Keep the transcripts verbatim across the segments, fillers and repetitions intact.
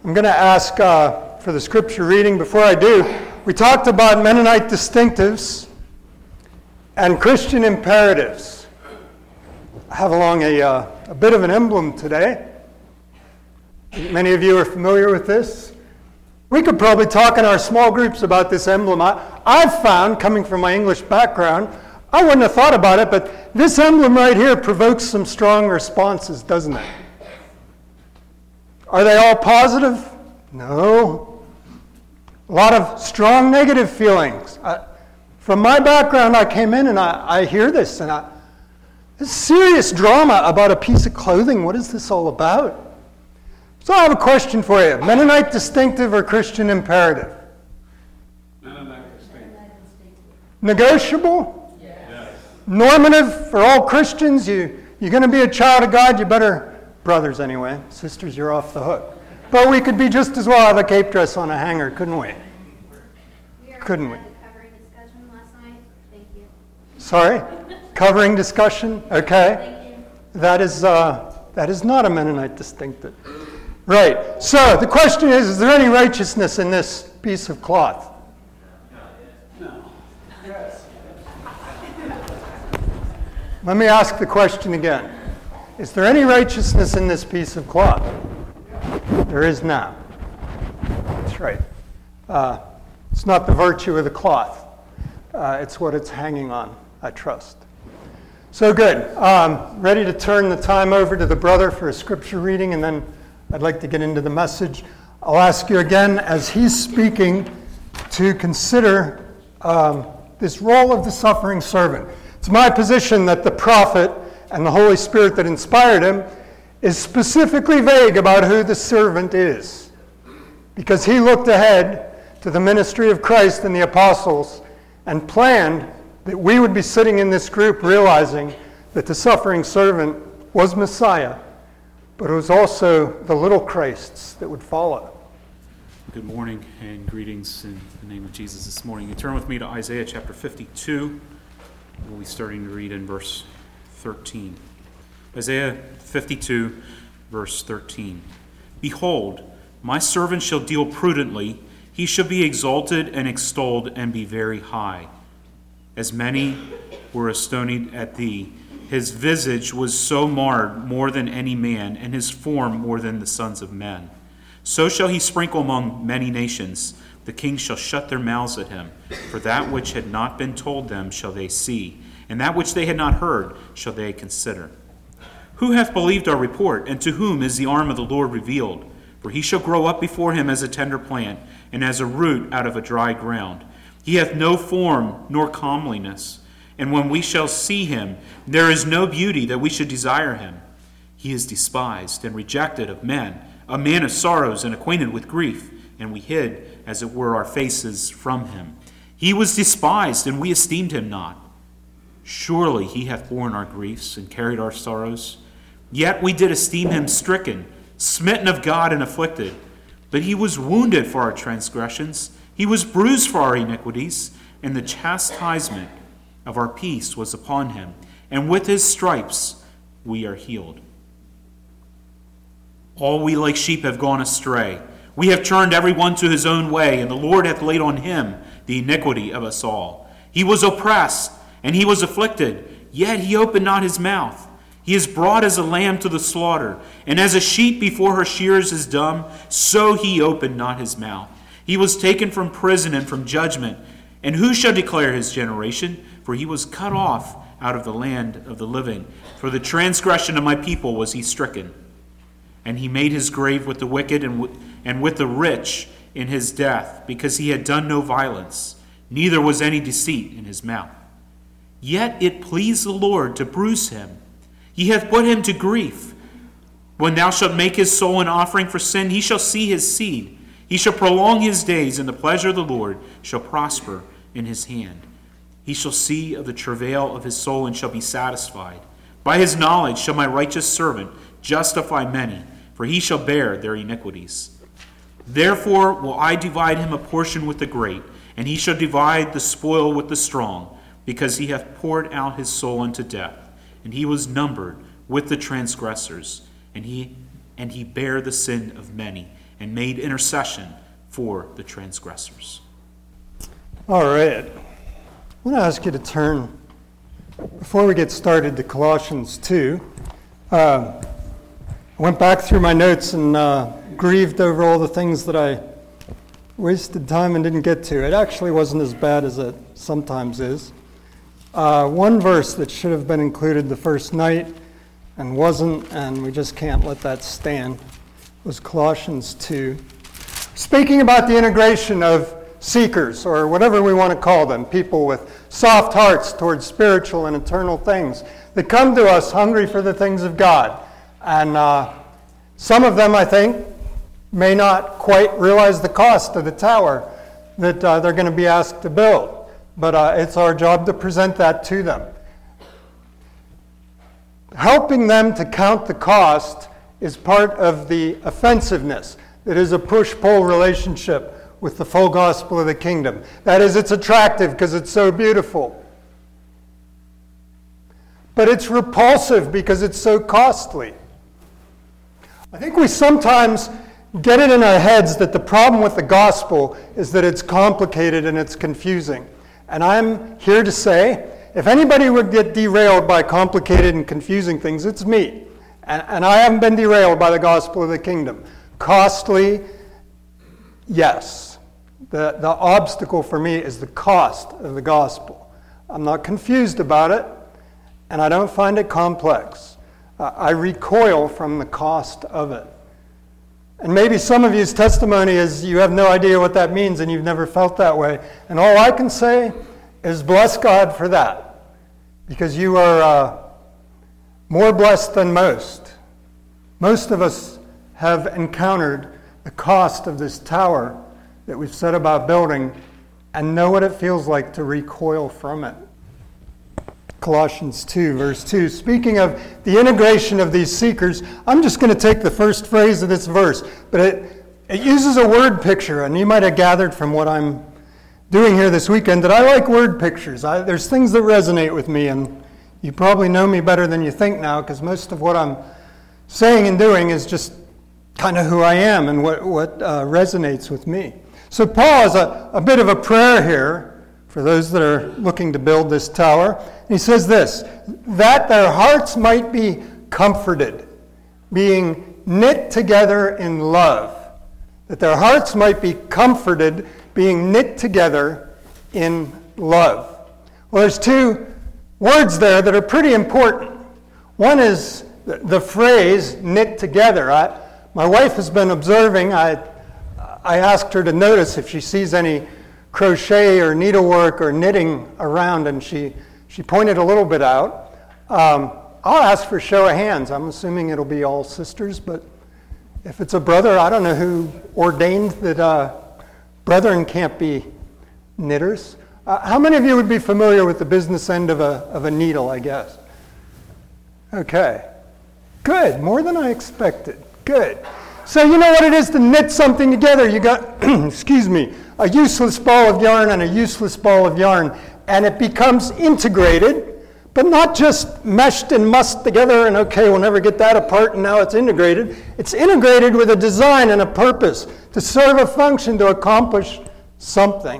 I'm going to ask uh, for the scripture reading. Before I do, we talked about Mennonite distinctives and Christian imperatives. I have along a, uh, a bit of an emblem today. Many of you are familiar with this. We could probably talk in our small groups about this emblem. I, I've found, coming from my English background, I wouldn't have thought about it, but this emblem right here provokes some strong responses, doesn't it? Are they all positive? No. A lot of strong negative feelings. I, from my background, I came in and I, I hear this, and I, this serious drama about a piece of clothing. What is this all about? So I have a question for you. Mennonite distinctive or Christian imperative? Mennonite distinctive. Negotiable? Yes. Normative for all Christians? You, you're going to be a child of God, you better, brothers anyway, sisters, you're off the hook. But we could be just as well have a cape dress on a hanger, couldn't we? We Couldn't we? had a covering discussion last night. Thank you. Sorry? Covering discussion? Okay. Thank you. That is, uh, that is not a Mennonite distinctive. Right. So the question is, is there any righteousness in this piece of cloth? No. Let me ask the question again. Is there any righteousness in this piece of cloth? There is now. That's right. Uh, it's not the virtue of the cloth. Uh, it's what it's hanging on, I trust. So good. Um, ready to turn the time over to the brother for a scripture reading, and then I'd like to get into the message. I'll ask you again, as he's speaking, to consider um, this role of the suffering servant. It's my position that the prophet and the Holy Spirit that inspired him is specifically vague about who the servant is, because he looked ahead to the ministry of Christ and the apostles and planned that we would be sitting in this group realizing that the suffering servant was Messiah, but it was also the little Christs that would follow. Good morning and greetings in the name of Jesus this morning. You turn with me to Isaiah chapter fifty-two. We'll be starting to read in verse thirteen. Isaiah fifty-two, verse thirteen. Behold, my servant shall deal prudently. He shall be exalted and extolled and be very high. As many were astonied at thee, his visage was so marred more than any man, and his form more than the sons of men. So shall he sprinkle among many nations. The kings shall shut their mouths at him. For that which had not been told them shall they see, and that which they had not heard shall they consider. Who hath believed our report, and to whom is the arm of the Lord revealed? For he shall grow up before him as a tender plant, and as a root out of a dry ground. He hath no form nor comeliness. And when we shall see him, there is no beauty that we should desire him. He is despised and rejected of men, a man of sorrows and acquainted with grief, and we hid, as it were, our faces from him. He was despised, and we esteemed him not. Surely he hath borne our griefs and carried our sorrows. Yet we did esteem him stricken, smitten of God, and afflicted. But he was wounded for our transgressions, he was bruised for our iniquities, and the chastisement of our peace was upon him, and with his stripes we are healed. All we like sheep have gone astray. We have turned every one to his own way, and the Lord hath laid on him the iniquity of us all. He was oppressed, and he was afflicted, yet he opened not his mouth. He is brought as a lamb to the slaughter, and as a sheep before her shearers is dumb, so he opened not his mouth. He was taken from prison and from judgment, and who shall declare his generation? For he was cut off out of the land of the living. For the transgression of my people was he stricken. And he made his grave with the wicked and, w- and with the rich in his death, because he had done no violence, neither was any deceit in his mouth. Yet it pleased the Lord to bruise him. He hath put him to grief. When thou shalt make his soul an offering for sin, he shall see his seed. He shall prolong his days, and the pleasure of the Lord shall prosper in his hand. He shall see of the travail of his soul and shall be satisfied. By his knowledge shall my righteous servant justify many, for he shall bear their iniquities. Therefore will I divide him a portion with the great, and he shall divide the spoil with the strong, because he hath poured out his soul unto death, and he was numbered with the transgressors, and he and he bare the sin of many, and made intercession for the transgressors. All right. I want to ask you to turn, before we get started, to Colossians two. Uh, I went back through my notes and uh, grieved over all the things that I wasted time and didn't get to. It actually wasn't as bad as it sometimes is. Uh, one verse that should have been included the first night and wasn't, and we just can't let that stand, was Colossians two. Speaking about the integration of seekers, or whatever we want to call them, people with soft hearts towards spiritual and eternal things, that come to us hungry for the things of God. And uh, some of them, I think, may not quite realize the cost of the tower that uh, they're going to be asked to build. But uh, it's our job to present that to them. Helping them to count the cost is part of the offensiveness. It is a push-pull relationship with the full gospel of the kingdom. That is, it's attractive because it's so beautiful. But it's repulsive because it's so costly. I think we sometimes get it in our heads that the problem with the gospel is that it's complicated and it's confusing. And I'm here to say, if anybody would get derailed by complicated and confusing things, it's me. And, and I haven't been derailed by the gospel of the kingdom. Costly, yes. The, the obstacle for me is the cost of the gospel. I'm not confused about it, and I don't find it complex. Uh, I recoil from the cost of it. And maybe some of you's testimony is you have no idea what that means and you've never felt that way. And all I can say is bless God for that. Because you are uh, more blessed than most. Most of us have encountered the cost of this tower that we've set about building and know what it feels like to recoil from it. Colossians two, verse two. Speaking of the integration of these seekers, I'm just going to take the first phrase of this verse, but it, it uses a word picture, and you might have gathered from what I'm doing here this weekend that I like word pictures. I, there's things that resonate with me, and you probably know me better than you think now, because most of what I'm saying and doing is just kind of who I am and what, what uh, resonates with me. So Paul has a, a bit of a prayer here for those that are looking to build this tower. He says this, that their hearts might be comforted, being knit together in love. That their hearts might be comforted, being knit together in love. Well, there's two words there that are pretty important. One is the, the phrase, knit together. I, my wife has been observing. I, I asked her to notice if she sees any crochet or needlework or knitting around, and she, she pointed a little bit out. Um, I'll ask for a show of hands. I'm assuming it'll be all sisters, but if it's a brother, I don't know who ordained that uh, brethren can't be knitters. Uh, how many of you would be familiar with the business end of a, of a needle, I guess? Okay. Good. More than I expected. Good. So you know what it is to knit something together. You got, excuse me, a useless ball of yarn and a useless ball of yarn, and it becomes integrated, but not just meshed and mussed together and okay, we'll never get that apart and now it's integrated. It's integrated with a design and a purpose to serve a function, to accomplish something.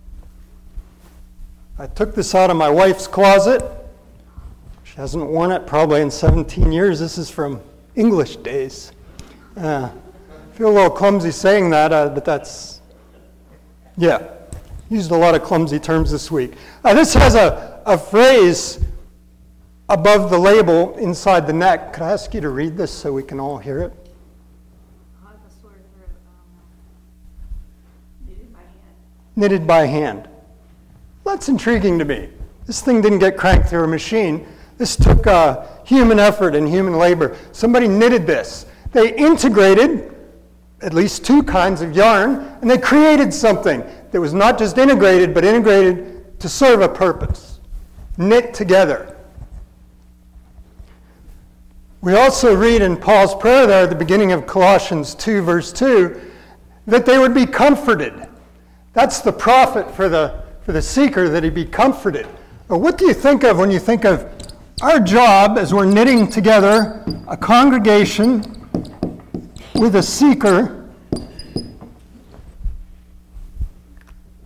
I took this out of my wife's closet. She hasn't worn it probably in seventeen years. This is from English days. Uh, I feel a little clumsy saying that, uh, but that's, yeah, used a lot of clumsy terms this week. Uh, this has a, a phrase above the label inside the neck. Could I ask you to read this so we can all hear it? Knitted by hand. That's intriguing to me. This thing didn't get cranked through a machine. This took uh, human effort and human labor. Somebody knitted this. They integrated at least two kinds of yarn, and they created something that was not just integrated, but integrated to serve a purpose. Knit together. We also read in Paul's prayer there at the beginning of Colossians two, verse two, that they would be comforted. That's the profit for the, for the seeker, that he be comforted. But what do you think of when you think of our job as we're knitting together a congregation with a seeker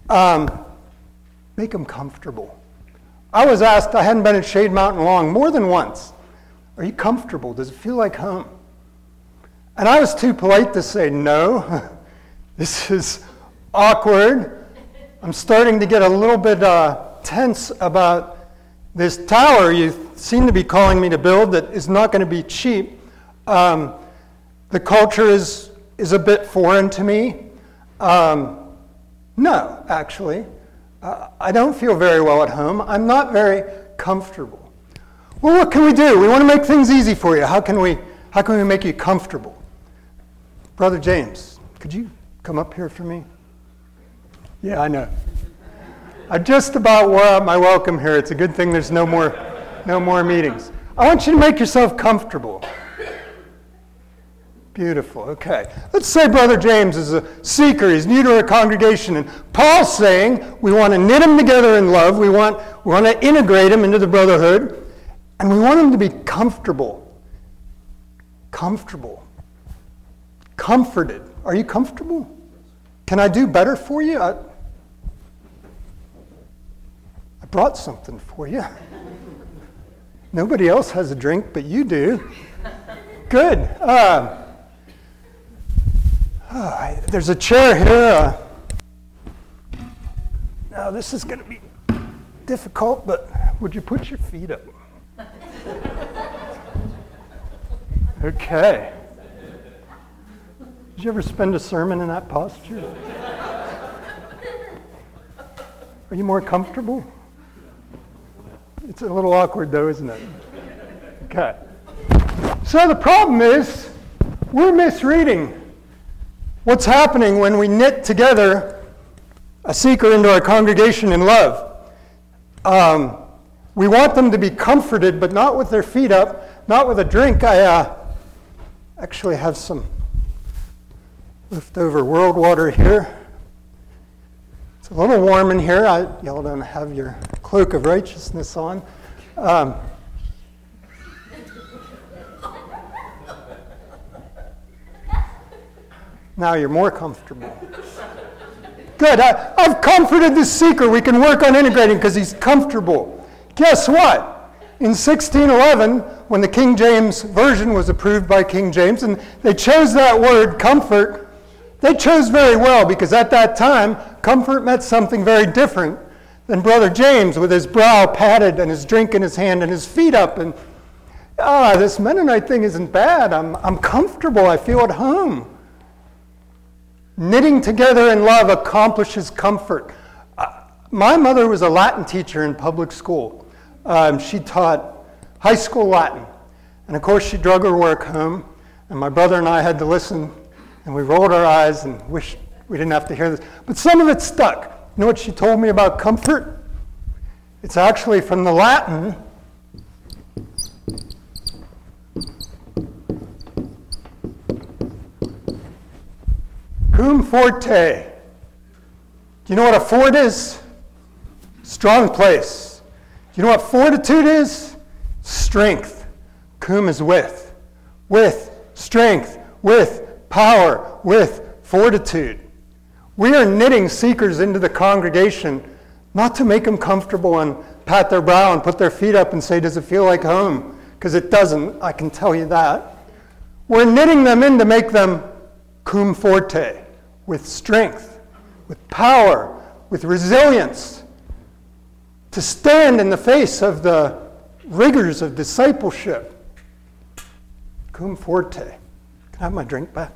Um, make them comfortable. I was asked, I hadn't been at Shade Mountain long, more than once, are you comfortable? Does it feel like home? And I was too polite to say, no, this is awkward. I'm starting to get a little bit uh, tense about this tower you seem to be calling me to build that is not going to be cheap. Um, the culture is, is a bit foreign to me. Um, no, actually. Uh, I don't feel very well at home. I'm not very comfortable. Well, what can we do? We want to make things easy for you. How can we, how can we make you comfortable? Brother James, could you come up here for me? Yeah, I know. I just about wore out my welcome here. It's a good thing there's no more, no more meetings. I want you to make yourself comfortable. Beautiful, okay. Let's say Brother James is a seeker. He's new to our congregation. And Paul's saying we want to knit him together in love. We want, we want to integrate him into the brotherhood. And we want him to be comfortable. Comfortable. Comforted. Are you comfortable? Can I do better for you? I, I brought something for you. Nobody else has a drink, but you do. Good. Uh, oh, I, there's a chair here. Uh, now, this is going to be difficult, but would you put your feet up? Okay. Did you ever spend a sermon in that posture? Are you more comfortable? It's a little awkward though, isn't it? Okay. So the problem is, we're misreading what's happening when we knit together a seeker into our congregation in love. Um, we want them to be comforted, but not with their feet up, not with a drink. I uh, actually have some leftover world water here. It's a little warm in here. I, y'all don't have your cloak of righteousness on. Um, now you're more comfortable. Good. I, I've comforted the seeker. We can work on integrating because he's comfortable. Guess what? In sixteen eleven, when the King James Version was approved by King James, and they chose that word, comfort, they chose very well because at that time, comfort meant something very different than Brother James with his brow padded and his drink in his hand and his feet up. And, ah, this Mennonite thing isn't bad. I'm, I'm comfortable. I feel at home. Knitting together in love accomplishes comfort. Uh, my mother was a Latin teacher in public school. Um, she taught high school Latin. And of course, she drug her work home. And my brother and I had to listen. And we rolled our eyes and wished we didn't have to hear this. But some of it stuck. You know what she told me about comfort? It's actually from the Latin. Cum forte. Do you know what a fort is? Strong place. Do you know what fortitude is? Strength. Cum is with. With strength. With power. With fortitude. We are knitting seekers into the congregation not to make them comfortable and pat their brow and put their feet up and say, does it feel like home? Because it doesn't, I can tell you that. We're knitting them in to make them cum forte, with strength, with power, with resilience, to stand in the face of the rigors of discipleship. Cum forte. Can I have my drink back?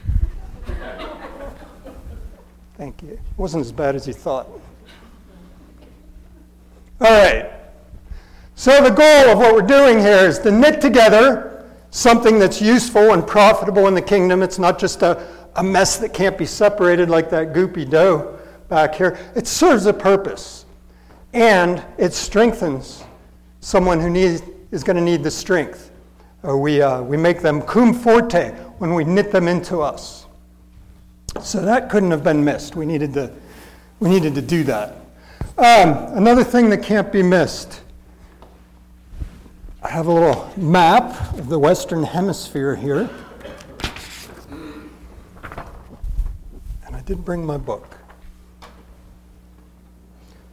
Thank you. It wasn't as bad as you thought. All right. So the goal of what we're doing here is to knit together something that's useful and profitable in the kingdom. It's not just a, a mess that can't be separated like that goopy dough back here. It serves a purpose. And it strengthens someone who needs, is going to need the strength. Uh, we, uh, we make them cum forte when we knit them into us. So that couldn't have been missed. We needed to, we needed to do that. Um, another thing that can't be missed. I have a little map of the Western Hemisphere here. And I did bring my book.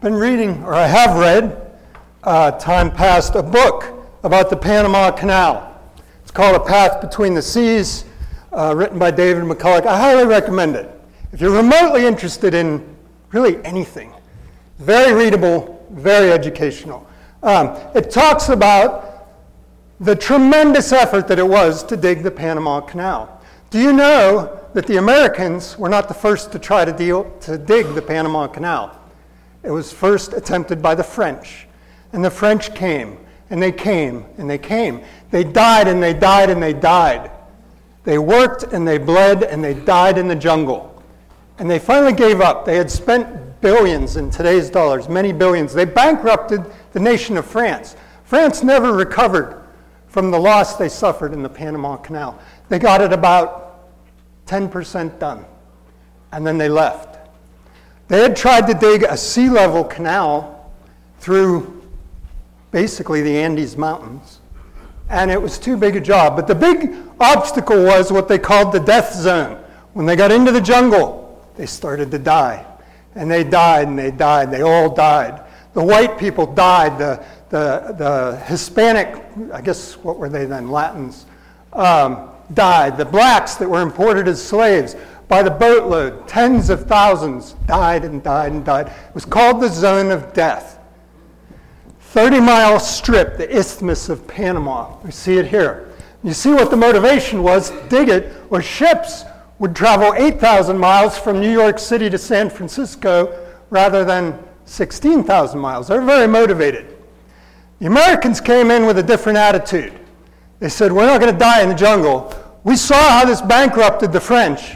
been reading, or I have read, uh, time past, a book about the Panama Canal. It's called A Path Between the Seas, uh, written by David McCulloch. I highly recommend it. If you're remotely interested in really anything, very readable, very educational. Um, it talks about the tremendous effort that it was to dig the Panama Canal. Do you know that the Americans were not the first to try to, deal, to dig the Panama Canal? It was first attempted by the French. And the French came, and they came, and they came. They died, and they died, and they died. They worked, and they bled, and they died in the jungle. And they finally gave up. They had spent billions in today's dollars, many billions. They bankrupted the nation of France. France never recovered from the loss they suffered in the Panama Canal. They got it about ten percent done, and then they left. They had tried to dig a sea level canal through basically the Andes Mountains, and it was too big a job. But the big obstacle was what they called the death zone. When they got into the jungle, they started to die. And they died, and they died. They all died. The white people died. The, the, the Hispanic, I guess, what were they then? Latins, um, died. The blacks that were imported as slaves by the boatload, tens of thousands, died and died and died. It was called the Zone of Death. thirty-mile strip, the Isthmus of Panama. We see it here. You see what the motivation was to dig it, or ships would travel eight thousand miles from New York City to San Francisco rather than sixteen thousand miles. They're very motivated. The Americans came in with a different attitude. They said, we're not going to die in the jungle. We saw how this bankrupted the French.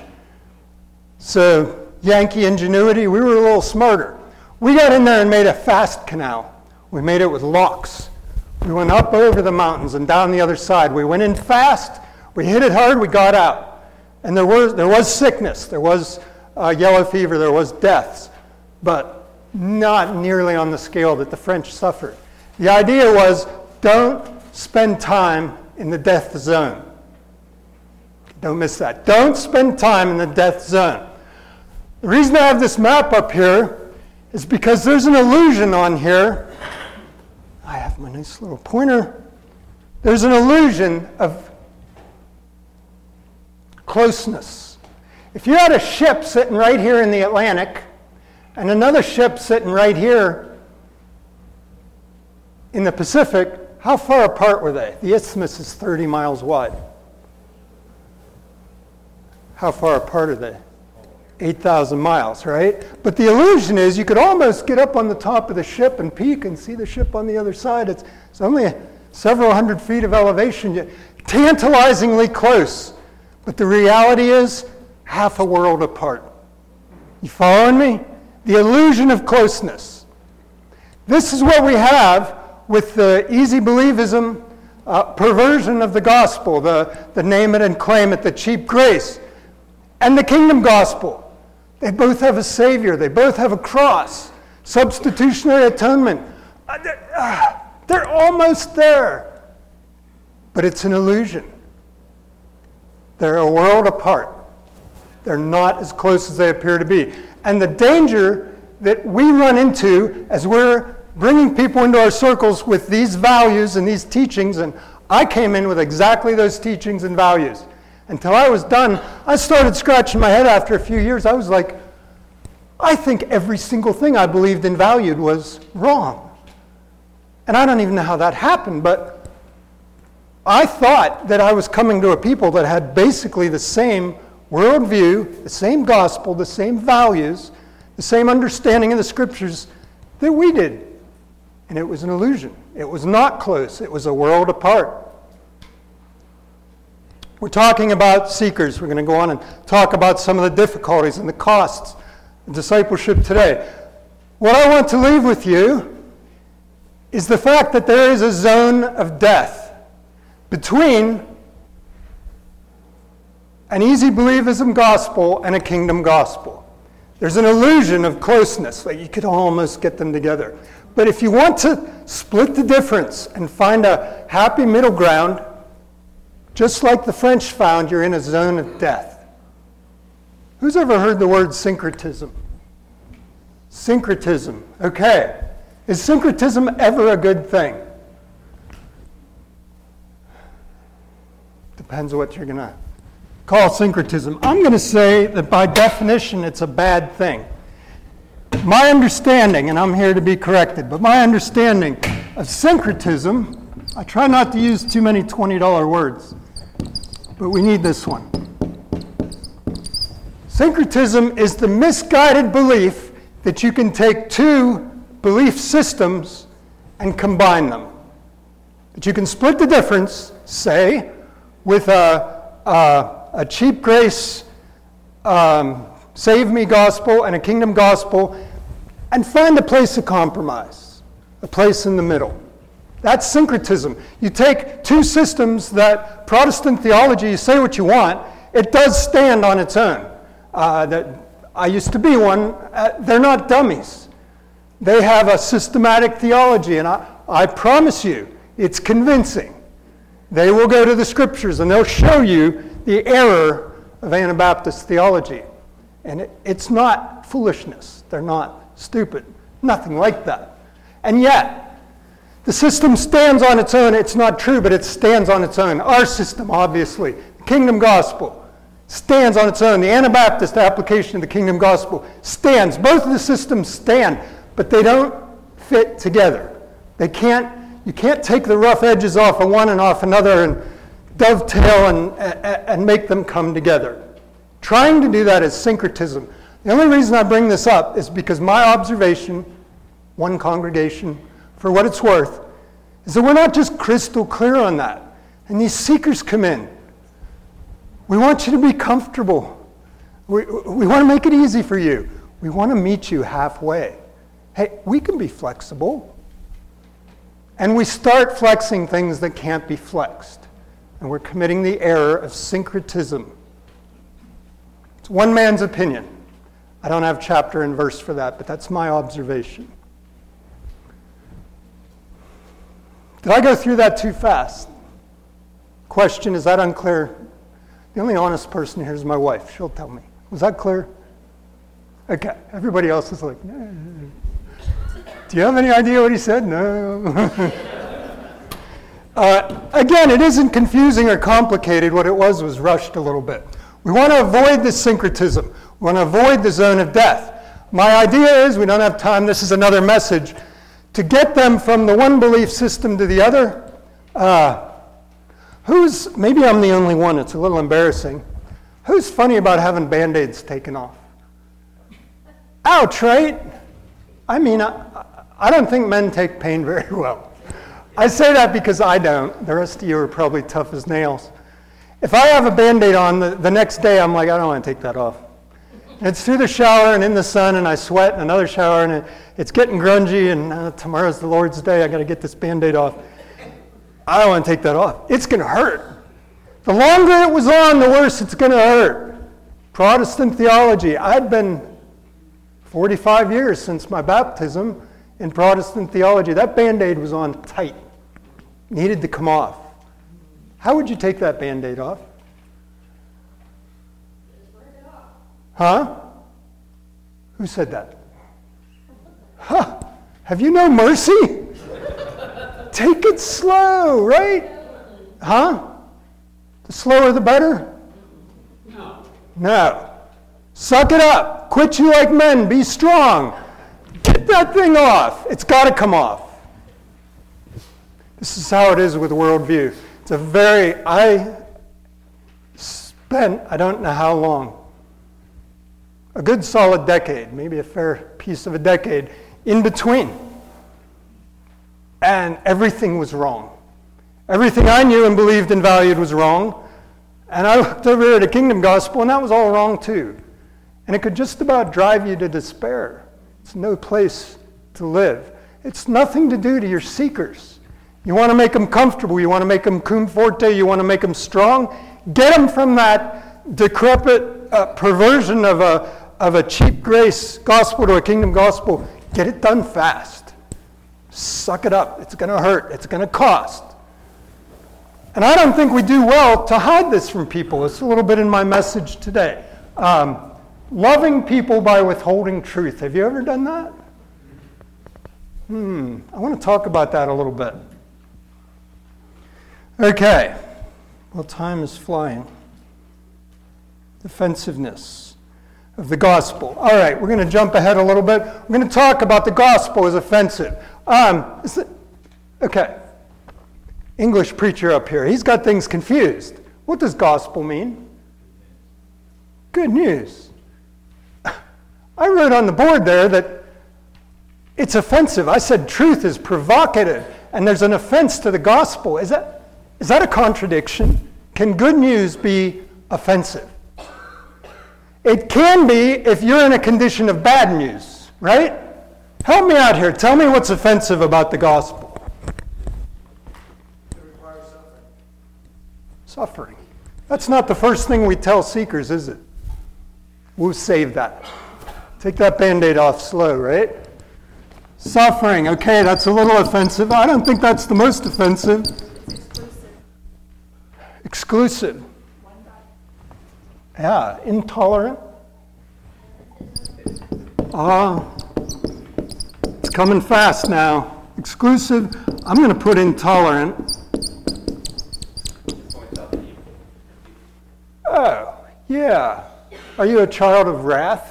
So, Yankee ingenuity, we were a little smarter. We got in there and made a fast canal. We made it with locks. We went up over the mountains and down the other side. We went in fast. We hit it hard. We got out. And there was, there was sickness. There was uh, yellow fever. There was deaths. But not nearly on the scale that the French suffered. The idea was, don't spend time in the death zone. Don't miss that. Don't spend time in the death zone. The reason I have this map up here is because there's an illusion on here. I have my nice little pointer. There's an illusion of closeness. If you had a ship sitting right here in the Atlantic and another ship sitting right here in the Pacific, how far apart were they? The isthmus is thirty miles wide. How far apart are they? eight thousand miles, right? But the illusion is you could almost get up on the top of the ship and peek and see the ship on the other side. It's, it's only several hundred feet of elevation, tantalizingly close. But the reality is half a world apart. You following me? The illusion of closeness. This is what we have with the easy believism uh, perversion of the gospel, the, the name it and claim it, the cheap grace, and the kingdom gospel. They both have a Savior. They both have a cross. Substitutionary atonement. Uh, they're, uh, they're almost there. But it's an illusion. They're a world apart. They're not as close as they appear to be. And the danger that we run into as we're bringing people into our circles with these values and these teachings, and I came in with exactly those teachings and values. Until I was done, I started scratching my head after a few years. I was like, I think every single thing I believed and valued was wrong. And I don't even know how that happened, but I thought that I was coming to a people that had basically the same worldview, the same gospel, the same values, the same understanding of the scriptures that we did. And it was an illusion. It was not close. It was a world apart. We're talking about seekers. We're going to go on and talk about some of the difficulties and the costs of discipleship today. What I want to leave with you is the fact that there is a zone of death between an easy believism gospel and a kingdom gospel. There's an illusion of closeness, like you could almost get them together. But if you want to split the difference and find a happy middle ground, just like the French found, you're in a zone of death. Who's ever heard the word syncretism? Syncretism. Okay. Is syncretism ever a good thing? Depends what you're going to call syncretism. I'm going to say that by definition it's a bad thing. My understanding, and I'm here to be corrected, but my understanding of syncretism, I try not to use too many twenty dollar words, but we need this one. Syncretism is the misguided belief that you can take two belief systems and combine them. That you can split the difference, say, with a, a, a cheap grace, um, save me gospel and a kingdom gospel, and find a place of compromise, a place in the middle. That's syncretism. You take two systems that Protestant theology, you say what you want, it does stand on its own. Uh, that I used to be one. Uh, they're not dummies. They have a systematic theology, and I, I promise you, it's convincing. They will go to the scriptures and they'll show you the error of Anabaptist theology. And it, it's not foolishness. They're not stupid. Nothing like that. And yet, the system stands on its own. It's not true, but it stands on its own. Our system, obviously, the kingdom gospel, stands on its own. The Anabaptist application of the kingdom gospel stands. Both of the systems stand, but they don't fit together. They can't, you can't take the rough edges off of one and off another and dovetail and, and, and make them come together. Trying to do that is syncretism. The only reason I bring this up is because my observation, one congregation, for what it's worth, is that we're not just crystal clear on that. And these seekers come in. We want you to be comfortable. We, we want to make it easy for you. We want to meet you halfway. Hey, we can be flexible. And we start flexing things that can't be flexed. And we're committing the error of syncretism. It's one man's opinion. I don't have chapter and verse for that, but that's my observation. Did I go through that too fast? Question, is that unclear? The only honest person here is my wife. She'll tell me. Was that clear? Okay. Everybody else is like, no. Do you have any idea what he said? No. uh, again, it isn't confusing or complicated. What it was was rushed a little bit. We want to avoid this syncretism. We want to avoid the zone of death. My idea is, we don't have time, this is another message, to get them from the one belief system to the other. Uh, who's, maybe I'm the only one, it's a little embarrassing. Who's funny about having Band-Aids taken off? Ouch, right? I mean, I, I don't think men take pain very well. I say that because I don't. The rest of you are probably tough as nails. If I have a Band-Aid on, the, the next day I'm like, I don't want to take that off. And it's through the shower and in the sun, and I sweat, and another shower, and it, it's getting grungy, and uh, tomorrow's the Lord's Day, I got to get this Band-Aid off. I don't want to take that off. It's going to hurt. The longer it was on, the worse it's going to hurt. Protestant theology. I'd been forty-five years since my baptism in Protestant theology. That Band-Aid was on tight. Needed to come off. How would you take that Band-Aid off? Huh? Who said that? Huh? Have you no mercy? Take it slow, right? Huh? The slower the better? No. No. Suck it up. Quit you like men. Be strong. Get that thing off. It's got to come off. This is how it is with worldview. It's a very, I spent, I don't know how long, a good solid decade, maybe a fair piece of a decade, in between. And everything was wrong. Everything I knew and believed and valued was wrong. And I looked over here at the kingdom gospel, and that was all wrong too. And it could just about drive you to despair. It's no place to live. It's nothing to do to your seekers. You want to make them comfortable. You want to make them cum forte. You want to make them strong. Get them from that decrepit uh, perversion of a, of a cheap grace gospel to a kingdom gospel. Get it done fast. Suck it up. It's going to hurt. It's going to cost. And I don't think we do well to hide this from people. It's a little bit in my message today. Um, loving people by withholding truth. Have you ever done that? Hmm, I want to talk about that a little bit. Okay, well, time is flying. Defensiveness of the gospel. All right, we're going to jump ahead a little bit. We're going to talk about the gospel as offensive. Um, is it, okay, English preacher up here. He's got things confused. What does gospel mean? Good news. I wrote on the board there that it's offensive. I said truth is provocative, and there's an offense to the gospel. Is that, is that a contradiction? Can good news be offensive? It can be if you're in a condition of bad news, right? Help me out here. Tell me what's offensive about the gospel. It requires suffering. Suffering. That's not the first thing we tell seekers, is it? We'll save that. Take that Band-Aid off slow, right? Suffering. Okay, that's a little offensive. I don't think that's the most offensive. Exclusive. Yeah, intolerant. Ah, it's coming fast now. Exclusive. I'm going to put intolerant. Oh, yeah. Are you a child of wrath?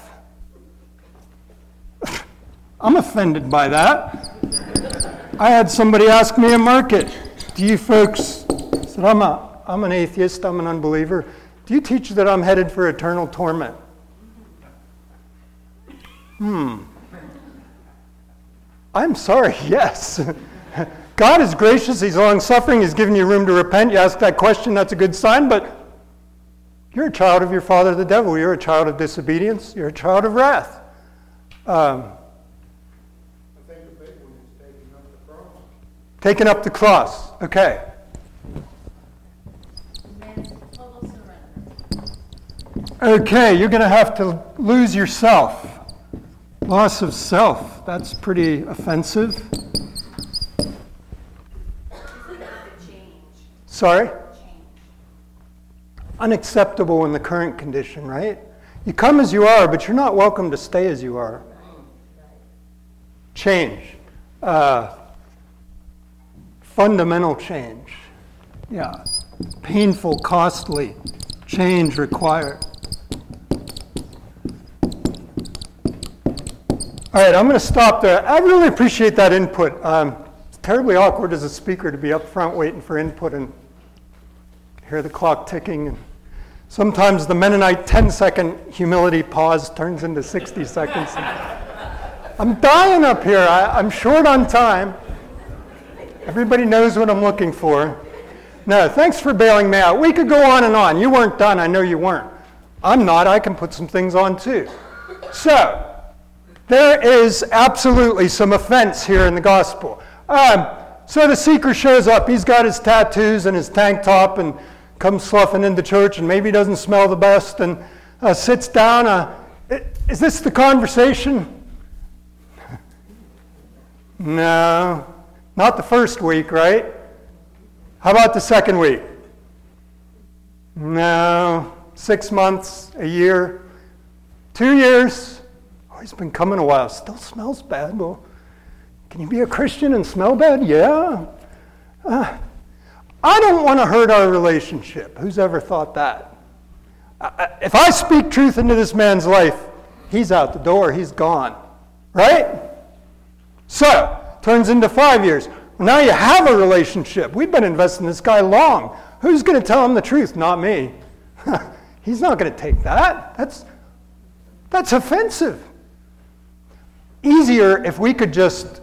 I'm offended by that. I had somebody ask me at market, do you folks, I said, I'm, a, I'm an atheist, I'm an unbeliever. Do you teach that I'm headed for eternal torment? Hmm. I'm sorry, yes. God is gracious, He's long-suffering, He's given you room to repent. You ask that question, that's a good sign, but you're a child of your father, the devil. You're a child of disobedience. You're a child of wrath. Um, I think the big one is taking up the cross. taking up the cross. Okay. Total surrender. Okay, you're going to have to lose yourself. Loss of self. That's pretty offensive. Sorry? Unacceptable in the current condition, right? You come as you are, but you're not welcome to stay as you are. Change. Uh, fundamental change. Yeah. Painful, costly. Change required. All right, I'm going to stop there. I really appreciate that input. Um, it's terribly awkward as a speaker to be up front waiting for input and hear the clock ticking. And sometimes the Mennonite ten-second humility pause turns into sixty seconds. I'm dying up here. I, I'm short on time. Everybody knows what I'm looking for. No, thanks for bailing me out. We could go on and on. You weren't done. I know you weren't. I'm not. I can put some things on too. So, there is absolutely some offense here in the gospel. Um, so the seeker shows up. He's got his tattoos and his tank top and comes sloughing into church and maybe doesn't smell the best and uh, sits down. Uh, is this the conversation? No, not the first week, right? How about the second week? No, six months, a year, two years. Oh, he's been coming a while. Still smells bad. Well, can you be a Christian and smell bad? Yeah. Uh, I don't want to hurt our relationship. Who's ever thought that? I, if I speak truth into this man's life, he's out the door. He's gone. Right? So, turns into five years. Well, now you have a relationship. We've been investing in this guy long. Who's going to tell him the truth? Not me. He's not going to take that. That's, that's offensive. Easier if we could just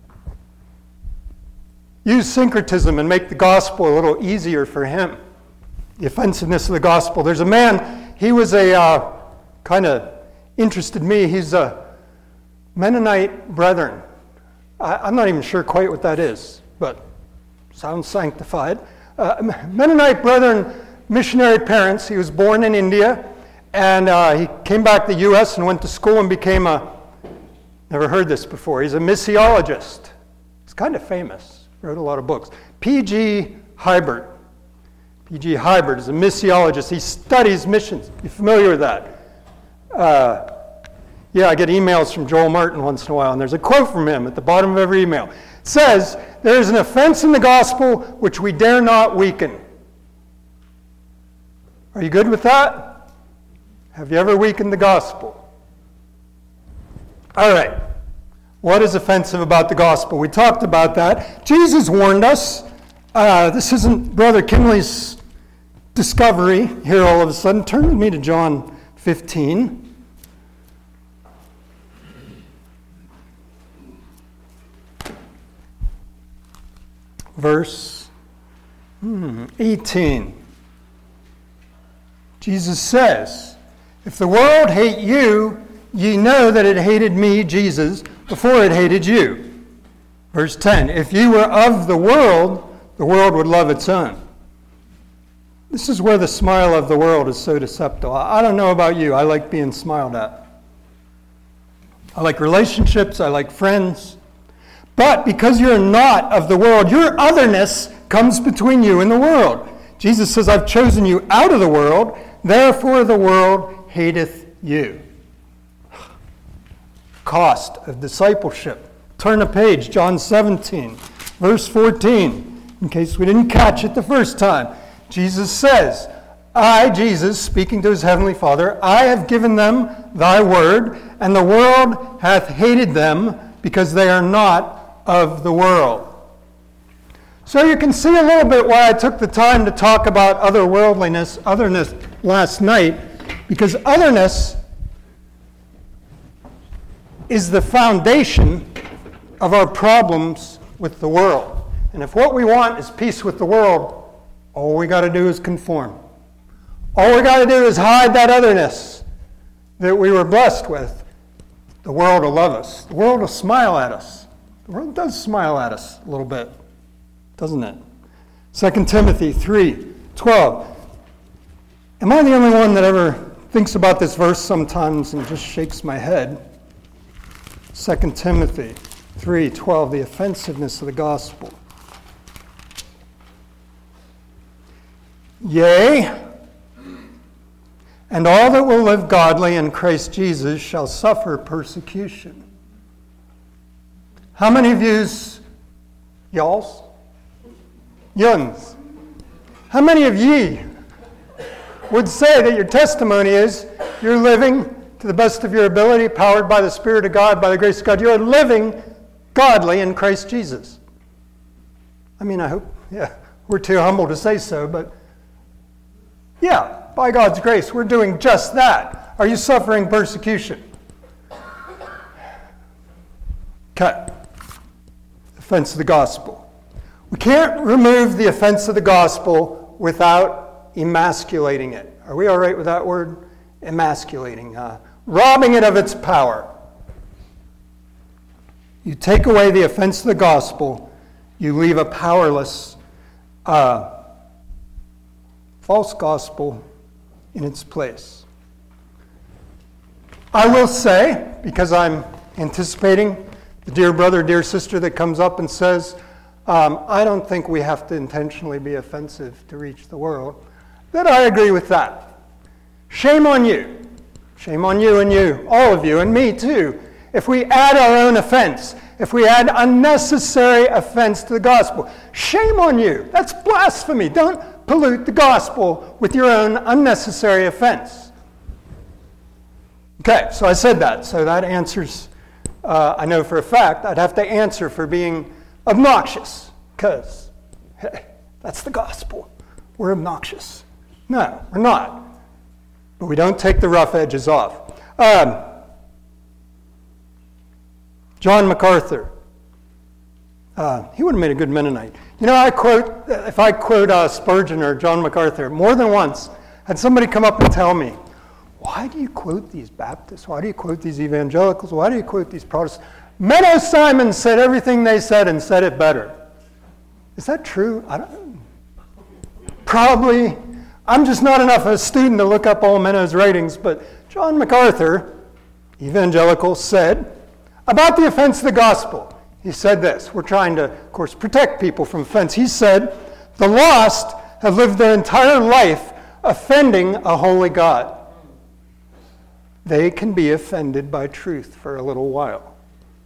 use syncretism and make the gospel a little easier for him. The offensiveness of the gospel. There's a man, he was a, uh, kind of interested me. He's a Mennonite Brethren. I, I'm not even sure quite what that is, but sounds sanctified. Uh, Mennonite Brethren missionary parents. He was born in India, and uh, he came back to the U S and went to school and became a, never heard this before, he's a missiologist. He's kind of famous, wrote a lot of books. P G Hybert. P G Hybert is a missiologist. He studies missions. You familiar with that? Uh, yeah, I get emails from Joel Martin once in a while, and there's a quote from him at the bottom of every email. It says, "There is an offense in the gospel which we dare not weaken." Are you good with that? Have you ever weakened the gospel? All right. What is offensive about the gospel? We talked about that. Jesus warned us. Uh, this isn't Brother Kinley's discovery here all of a sudden. Turn with me to John fifteen. Verse hmm, eighteen. Jesus says, "If the world hate you, ye know that it hated me," Jesus, "before it hated you." Verse ten. "If you were of the world, the world would love its own." This is where the smile of the world is so deceptive. I don't know about you. I like being smiled at. I like relationships. I like friends. But because you're not of the world, your otherness comes between you and the world. Jesus says, "I've chosen you out of the world, therefore the world hateth you." Cost of discipleship. Turn a page, John seventeen, verse fourteen, in case we didn't catch it the first time. Jesus says, "I, Jesus, speaking to his heavenly Father, I have given them thy word, and the world hath hated them, because they are not of the world." So you can see a little bit why I took the time to talk about otherworldliness, otherness last night, because otherness is the foundation of our problems with the world. And if what we want is peace with the world, all we got to do is conform. All we got to do is hide that otherness that we were blessed with. The world will love us. The world will smile at us. The world does smile at us a little bit, doesn't it? Second Timothy three twelve. Am I the only one that ever thinks about this verse sometimes and just shakes my head? Second Timothy three twelve, the offensiveness of the gospel. "Yea, and all that will live godly in Christ Jesus shall suffer persecution." How many of yous, y'alls, yuns, how many of ye would say that your testimony is you're living to the best of your ability, powered by the Spirit of God, by the grace of God, you're living godly in Christ Jesus? I mean, I hope, yeah, we're too humble to say so, but yeah, by God's grace, we're doing just that. Are you suffering persecution? Okay. Offense of the gospel. We can't remove the offense of the gospel without emasculating it. Are we all right with that word? Emasculating. Uh, robbing it of its power. You take away the offense of the gospel, you leave a powerless uh, false gospel in its place. I will say, because I'm anticipating the dear brother, dear sister that comes up and says, um, I don't think we have to intentionally be offensive to reach the world, that I agree with that. Shame on you. Shame on you and you, all of you, and me too, if we add our own offense, if we add unnecessary offense to the gospel. Shame on you. That's blasphemy. Don't pollute the gospel with your own unnecessary offense. Okay, so I said that. So that answers, uh, I know for a fact, I'd have to answer for being obnoxious, because, hey, that's the gospel. We're obnoxious. No, we're not. But we don't take the rough edges off. Um, John MacArthur. Uh, he would have made a good Mennonite. You know, I quote, if I quote uh, Spurgeon or John MacArthur, more than once, had somebody come up and tell me, why do you quote these Baptists? Why do you quote these evangelicals? Why do you quote these Protestants? Menno Simon said everything they said and said it better. Is that true? I don't. Probably. I'm just not enough of a student to look up all Menno's writings, but John MacArthur, evangelical, said about the offense of the gospel. He said this. We're trying to, of course, protect people from offense. He said, the lost have lived their entire life offending a holy God. they can be offended by truth for a little while.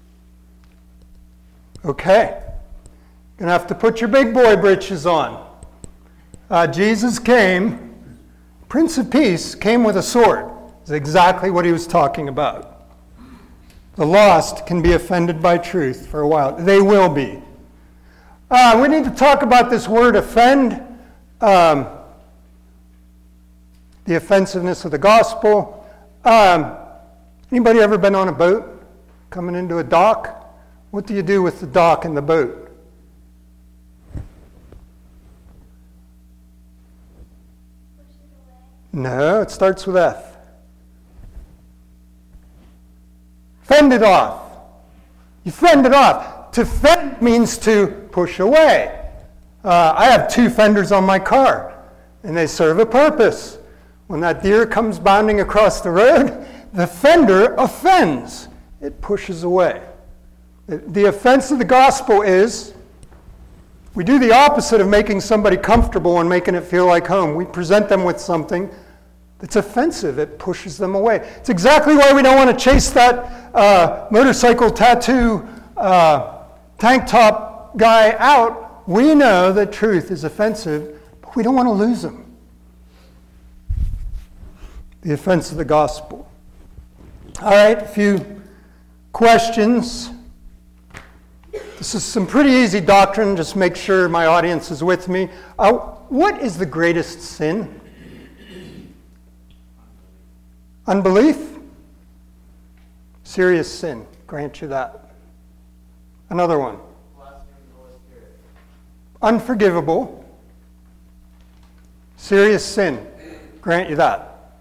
Okay. Gonna have to put your big boy britches on. Uh, Jesus came, Prince of Peace, came with a sword. That's exactly what he was talking about. The lost can be offended by truth for a while. They will be. Uh, we need to talk about this word offend, um, the offensiveness of the gospel. Um, anybody ever been on a boat coming into a dock? What do you do with the dock and the boat? No, it starts with F. Fend it off. You fend it off. To fend means to push away. Uh, I have two fenders on my car, and they serve a purpose. When that deer comes bounding across the road, the fender offends. It pushes away. The offense of the gospel is we do the opposite of making somebody comfortable and making it feel like home. We present them with something that's offensive. It pushes them away. It's exactly why we don't want to chase that uh, motorcycle tattoo uh, tank top guy out. We know that truth is offensive, but we don't want to lose him. The offense of the gospel. All right, a few questions. This is some pretty easy doctrine. Just make sure my audience is with me. Uh, what is the greatest sin? Unbelief? Serious sin. Grant you that. Another one. Unforgivable. Serious sin. Grant you that.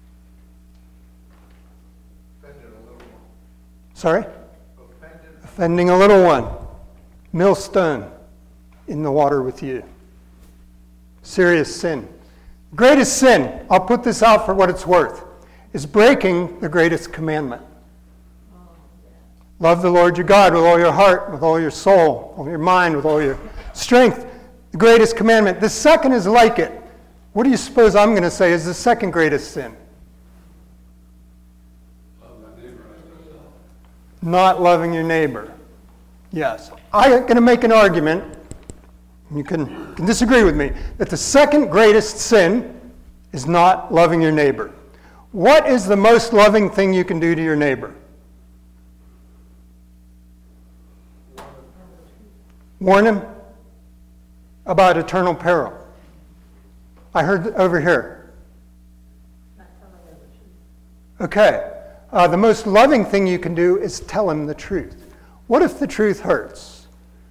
Sorry? Offending a little one. Millstone in the water with you. Serious sin. Greatest sin, I'll put this out for what it's worth, is breaking the greatest commandment. Love the Lord your God with all your heart, with all your soul, with all your mind, with all your strength. The greatest commandment. The second is like it. What do you suppose I'm going to say is the second greatest sin? Not loving your neighbor. Yes. I'm going to make an argument, you can, can disagree with me, that the second greatest sin is not loving your neighbor. What is the most loving thing you can do to your neighbor? Warn him about eternal peril. I heard over here. Okay. Uh, the most loving thing you can do is tell him the truth. What if the truth hurts?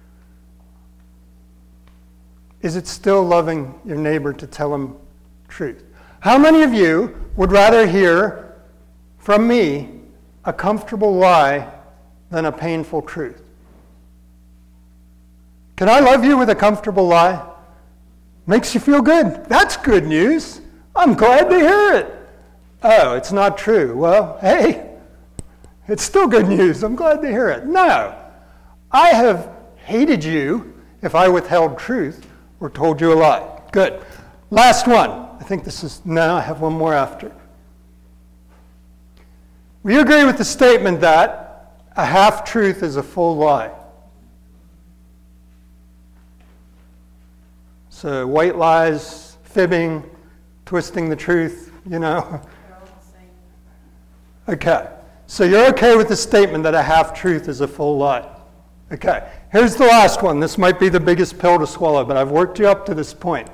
Is it still loving your neighbor to tell him truth? How many of you would rather hear from me a comfortable lie than a painful truth? Can I love you with a comfortable lie? Makes you feel good. That's good news. I'm glad to hear it. Oh, it's not true. Well, hey, it's still good news. I'm glad to hear it. No, I have hated you if I withheld truth or told you a lie. Good. Last one. I think this is, no, I have one more after. Will you agree with the statement that a half-truth is a full lie? So white lies, fibbing, twisting the truth, you know. Okay. So you're okay with the statement that a half-truth is a full lie. Okay. Here's the last one. This might be the biggest pill to swallow, but I've worked you up to this point.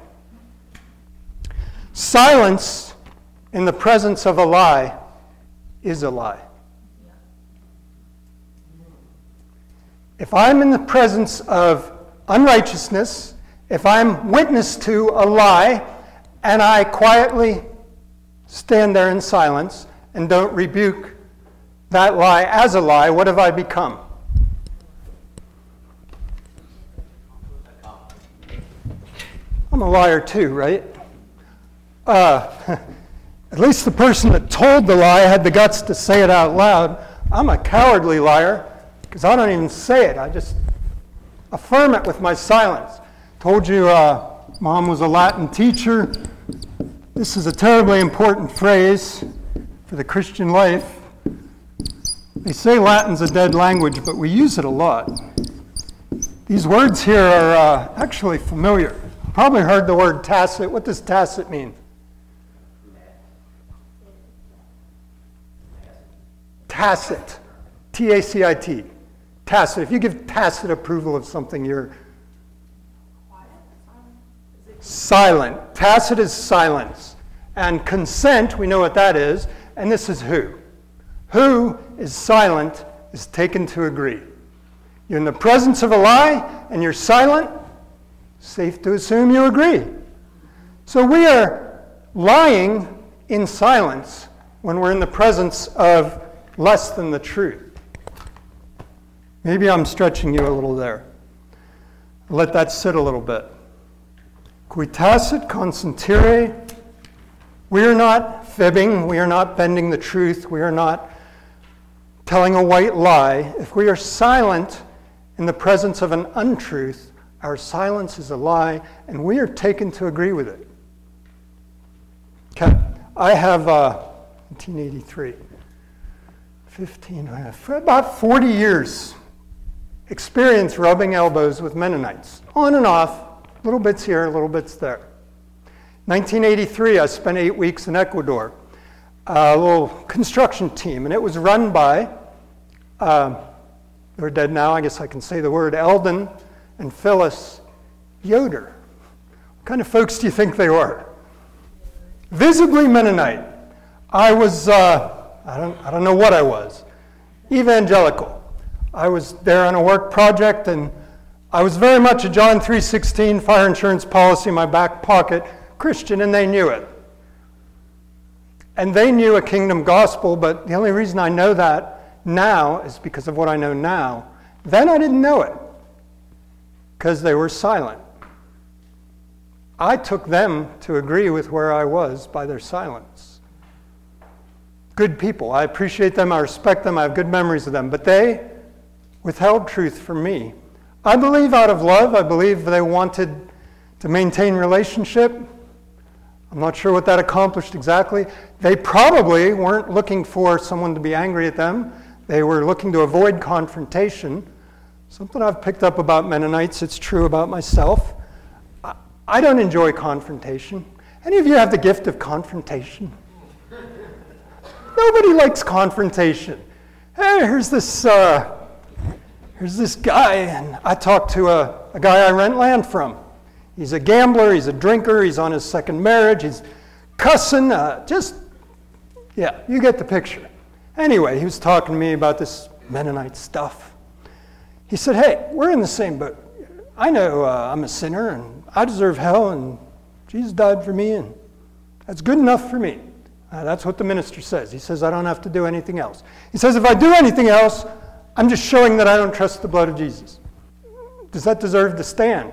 Silence in the presence of a lie is a lie. If I'm in the presence of unrighteousness, if I'm witness to a lie, and I quietly stand there in silence and don't rebuke that lie as a lie, what have I become? I'm a liar too, right? Uh, at least the person that told the lie had the guts to say it out loud. I'm a cowardly liar because I don't even say it. I just affirm it with my silence. Told you uh, Mom was a Latin teacher. This is a terribly important phrase. for the Christian life. They say Latin's a dead language, but we use it a lot. These words here are uh, actually familiar. Probably heard the word tacit. What does tacit mean? Tacit. T A C I T. Tacit. If you give tacit approval of something, you're silent. Tacit is silence. And consent, we know what that is. And this is who. Who is silent is taken to agree. You're in the presence of a lie and you're silent, safe to assume you agree. So we are lying in silence when we're in the presence of less than the truth. Maybe I'm stretching you a little there. Let that sit a little bit. Qui tacit consentire. We are not fibbing. We are not bending the truth. We are not telling a white lie. If we are silent in the presence of an untruth, our silence is a lie, and we are taken to agree with it. Okay, I have uh, nineteen eighty-three, fifteen, I have for about forty years experience rubbing elbows with Mennonites, on and off, little bits here, little bits there. nineteen eighty-three, I spent eight weeks in Ecuador, a little construction team, and it was run by, uh, they're dead now, I guess I can say the word, Eldon and Phyllis Yoder. What kind of folks do you think they were? Visibly Mennonite. I was, uh, I don't, I don't know what I was, evangelical. I was there on a work project, and I was very much a John three sixteen fire insurance policy in my back pocket Christian, and they knew it. And they knew a kingdom gospel, but the only reason I know that now is because of what I know now. Then I didn't know it, because they were silent. I took them to agree with where I was by their silence. Good people. I appreciate them. I respect them. I have good memories of them. But they withheld truth from me. I believe out of love. I believe they wanted to maintain relationship. I'm not sure what that accomplished exactly. They probably weren't looking for someone to be angry at them. They were looking to avoid confrontation. Something I've picked up about Mennonites, it's true about myself. I don't enjoy confrontation. Any of you have the gift of confrontation? Nobody likes confrontation. Hey, here's this uh, here's this guy, and I talked to a, a guy I rent land from. He's a gambler, he's a drinker, he's on his second marriage, he's cussing, uh, just, yeah, you get the picture. Anyway, he was talking to me about this Mennonite stuff. He said, hey, we're in the same boat. I know uh, I'm a sinner, and I deserve hell, and Jesus died for me, and that's good enough for me. Uh, that's what the minister says. He says I don't have to do anything else. He says if I do anything else, I'm just showing that I don't trust the blood of Jesus. Does that deserve to stand?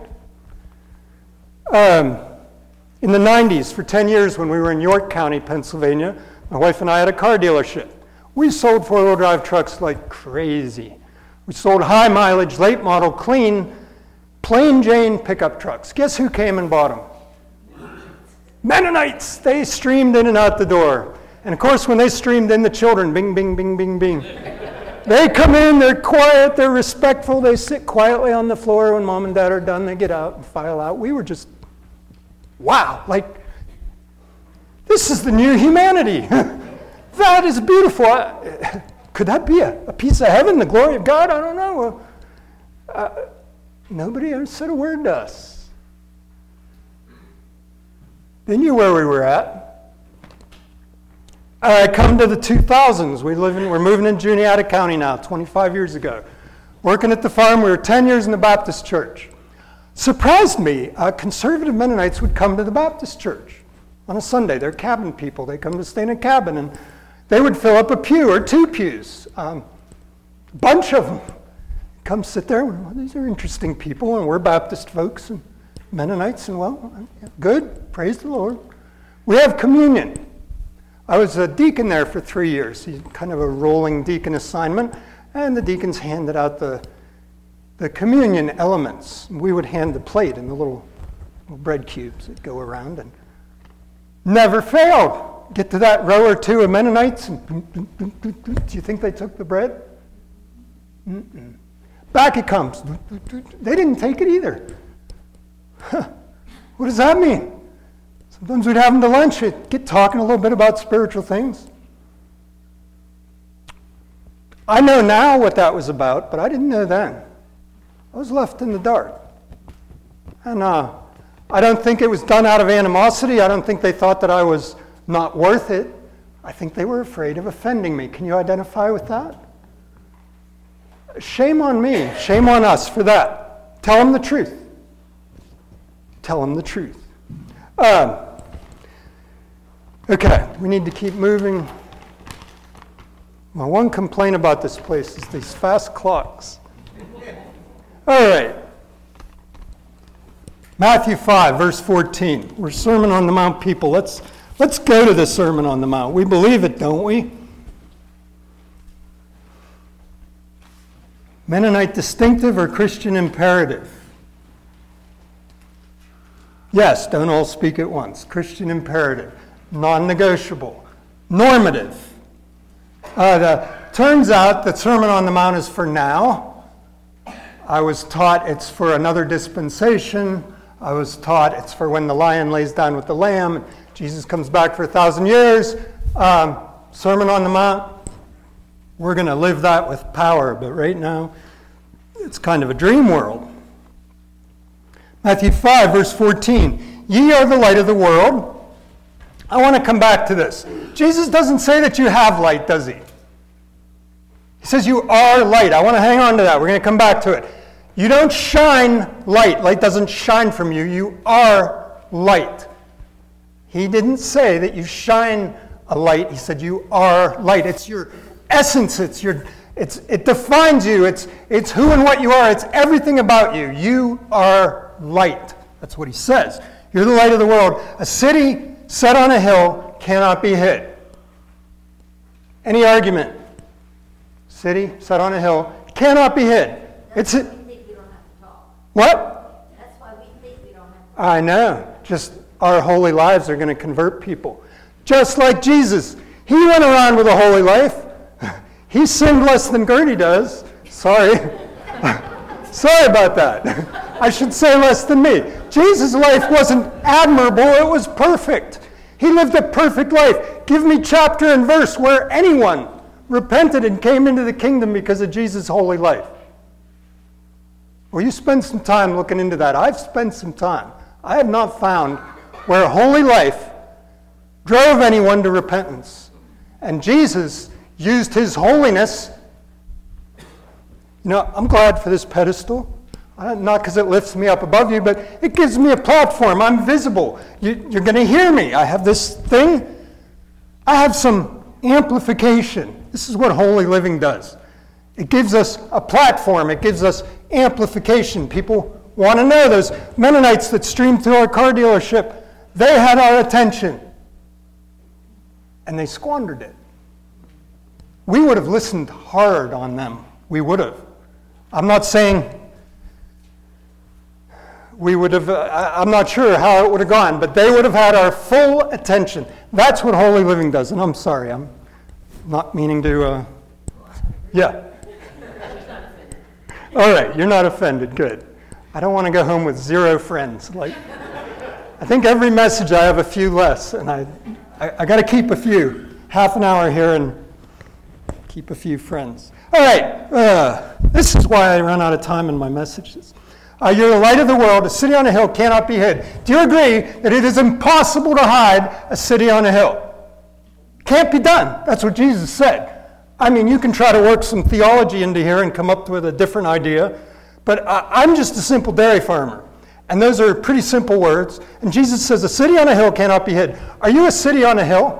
Um, in the nineties, for ten years when we were in York County, Pennsylvania, my wife and I had a car dealership. We sold four-wheel drive trucks like crazy. We sold high mileage, late model, clean, plain Jane pickup trucks. Guess who came and bought them? Mennonites. They streamed in and out the door. And of course, when they streamed in, the children, bing, bing, bing, bing, bing. They come in, they're quiet, they're respectful, they sit quietly on the floor. When mom and dad are done, they get out and file out. We were just, wow, like, this is the new humanity. That is beautiful. I, could that be a, a piece of heaven, the glory of God? I don't know. Uh, nobody ever said a word to us. They knew where we were at. I come to the two thousands. We live in, we're moving in Juniata County now, twenty-five years ago. Working at the farm, we were ten years in the Baptist church. Surprised me, uh, conservative Mennonites would come to the Baptist church on a Sunday. They're cabin people. They come to stay in a cabin, and they would fill up a pew or two pews. Um, a bunch of them come sit there. Well, these are interesting people, and we're Baptist folks and Mennonites, and well, good, praise the Lord. We have communion. I was a deacon there for three years, He's kind of a rolling deacon assignment, and the deacons handed out the, the communion elements. We would hand the plate and the little, little bread cubes that go around, and never failed. get to that row or two of Mennonites, and do you think they took the bread? Mm-mm. Back it comes. They didn't take it either. What does that mean? Sometimes we'd have them to lunch, get talking a little bit about spiritual things. I know now what that was about, but I didn't know then. I was left in the dark. And uh, I don't think it was done out of animosity. I don't think they thought that I was not worth it. I think they were afraid of offending me. Can you identify with that? Shame on me. Shame on us for that. Tell them the truth. Tell them the truth. Um, okay, we need to keep moving. My one complaint about this place is these fast clocks. All right. Matthew five, verse fourteen. We're Sermon on the Mount people. Let's, let's go to the Sermon on the Mount. We believe it, don't we? Mennonite distinctive or Christian imperative? Yes, don't all speak at once. Christian imperative. Non-negotiable. Normative. Uh, the, turns out that Sermon on the Mount is for now. I was taught it's for another dispensation. I was taught it's for when the lion lays down with the lamb. Jesus comes back for a thousand years. Um, Sermon on the Mount, we're going to live that with power. But right now, it's kind of a dream world. Matthew five, verse fourteen. Ye are the light of the world. I want to come back to this. Jesus doesn't say that you have light, does he? He says you are light. I want to hang on to that. We're going to come back to it. You don't shine light. Light doesn't shine from you. You are light. He didn't say that you shine a light. He said you are light. It's your essence. It's your. It's. It defines you. It's. It's who and what you are. It's everything about you. You are light. That's what he says. You're the light of the world. A city set on a hill cannot be hid. Any argument? City set on a hill cannot be hid. It's a, what? That's why we think we don't have to. I know. Just our holy lives are going to convert people. Just like Jesus. He went around with a holy life. He sinned less than Gertie does. Sorry. Sorry about that. I should say less than me. Jesus' life wasn't admirable. It was perfect. He lived a perfect life. Give me chapter and verse where anyone repented and came into the kingdom because of Jesus' holy life. Well, you spend some time looking into that. I've spent some time. I have not found where a holy life drove anyone to repentance. And Jesus used his holiness. You know, I'm glad for this pedestal. Not because it lifts me up above you, but it gives me a platform. I'm visible. You, you're going to hear me. I have this thing. I have some amplification. This is what holy living does. It gives us a platform. It gives us amplification. People want to know. Those Mennonites that streamed through our car dealership, they had our attention. And they squandered it. We would have listened hard on them. We would have. I'm not saying we would have, uh, I'm not sure how it would have gone, but they would have had our full attention. That's what holy living does. And I'm sorry, I'm not meaning to, uh, yeah. All right, you're not offended, good. I don't want to go home with zero friends. Like, I think every message I have a few less, and I, I, I got to keep a few. Half an hour here and keep a few friends. All right, uh, this is why I run out of time in my messages. Uh, you're the light of the world. A city on a hill cannot be hid. Do you agree that it is impossible to hide a city on a hill? Can't be done. That's what Jesus said. I mean, you can try to work some theology into here and come up with a different idea, but I, I'm just a simple dairy farmer. And those are pretty simple words. And Jesus says a city on a hill cannot be hid. Are you a city on a hill?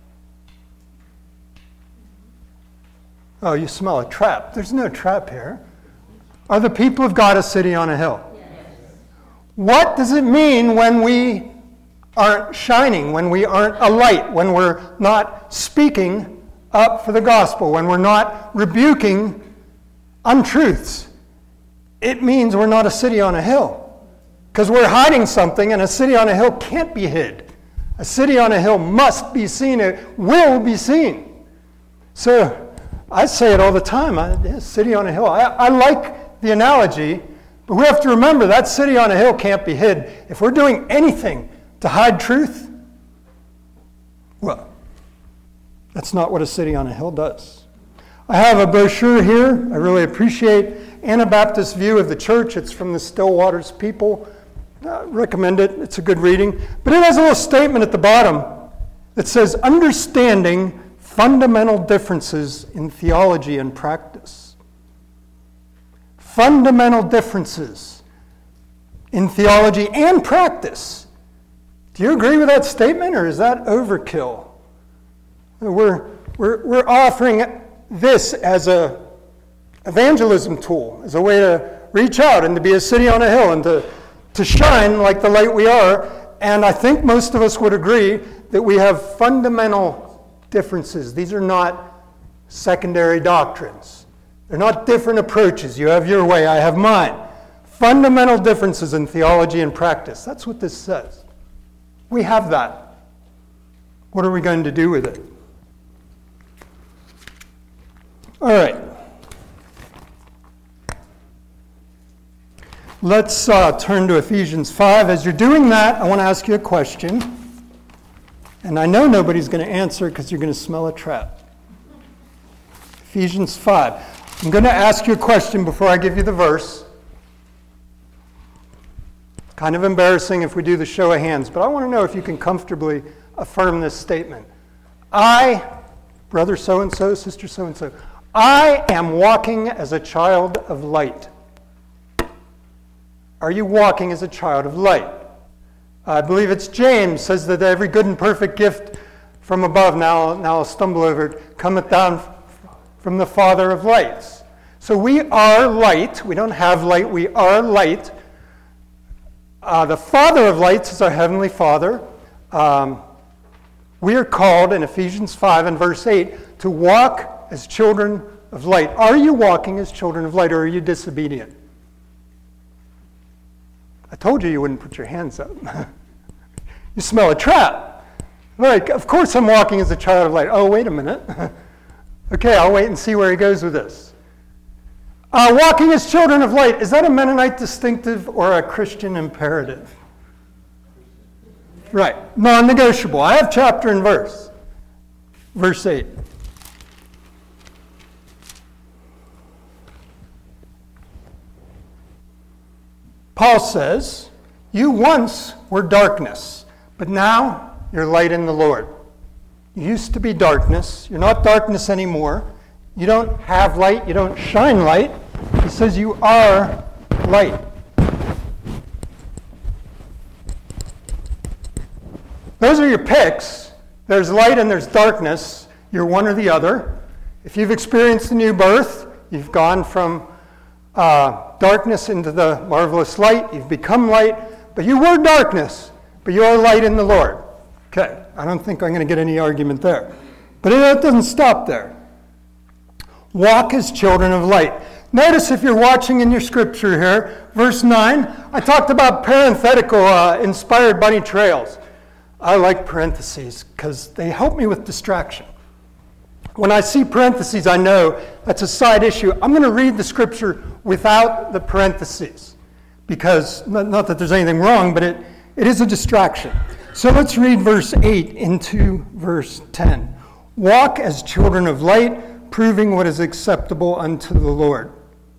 Oh, you smell a trap. There's no trap here. Are the people of God a city on a hill? Yes. What does it mean when we aren't shining, when we aren't a light, when we're not speaking up for the gospel, when we're not rebuking untruths? It means we're not a city on a hill. Because we're hiding something, and a city on a hill can't be hid. A city on a hill must be seen, it will be seen. So I say it all the time, I, yeah, city on a hill. I, I like the analogy, but we have to remember that city on a hill can't be hid. If we're doing anything to hide truth, well, that's not what a city on a hill does. I have a brochure here. I really appreciate Anabaptist view of the church. It's from the Still Waters People. I recommend it. It's a good reading. But it has a little statement at the bottom that says, understanding fundamental differences in theology and practice. Fundamental differences in theology and practice. Do you agree with that statement, or is that overkill? We're, we're, we're offering this as a evangelism tool, as a way to reach out and to be a city on a hill and to, to shine like the light we are. And I think most of us would agree that we have fundamental differences. These are not secondary doctrines. They're not different approaches. You have your way, I have mine. Fundamental differences in theology and practice. That's what this says. We have that. What are we going to do with it? All right. Let's uh, turn to Ephesians five. As you're doing that, I want to ask you a question. And I know nobody's going to answer because you're going to smell a trap. Ephesians five. I'm going to ask you a question before I give you the verse. Kind of embarrassing if we do the show of hands, but I want to know if you can comfortably affirm this statement. I, brother so-and-so, sister so-and-so, I am walking as a child of light. Are you walking as a child of light? I believe it's James says that every good and perfect gift from above, now, now I'll stumble over it, cometh down from the Father of lights. So we are light. We don't have light. We are light. Uh, the Father of lights is our Heavenly Father. Um, we are called in Ephesians five and verse eight to walk as children of light. Are you walking as children of light, or are you disobedient? I told you you wouldn't put your hands up. You smell a trap. Like, of course I'm walking as a child of light. Oh, wait a minute. Okay, I'll wait and see where he goes with this. Uh, walking as children of light, is that a Mennonite distinctive or a Christian imperative? Right, non-negotiable. I have chapter and verse. Verse eight. Paul says, you once were darkness, but now you're light in the Lord. You used to be darkness. You're not darkness anymore. You don't have light. You don't shine light. He says you are light. Those are your picks. There's light and there's darkness. You're one or the other. If you've experienced a new birth, you've gone from uh, darkness into the marvelous light. You've become light. But you were darkness, but you are light in the Lord. Okay, I don't think I'm going to get any argument there. But it doesn't stop there. Walk as children of light. Notice if you're watching in your scripture here, verse nine, I talked about parenthetical uh, inspired bunny trails. I like parentheses because they help me with distraction. When I see parentheses, I know that's a side issue. I'm going to read the scripture without the parentheses because, not, not that there's anything wrong, but it, it is a distraction. So let's read verse eight into verse ten. Walk as children of light, proving what is acceptable unto the Lord.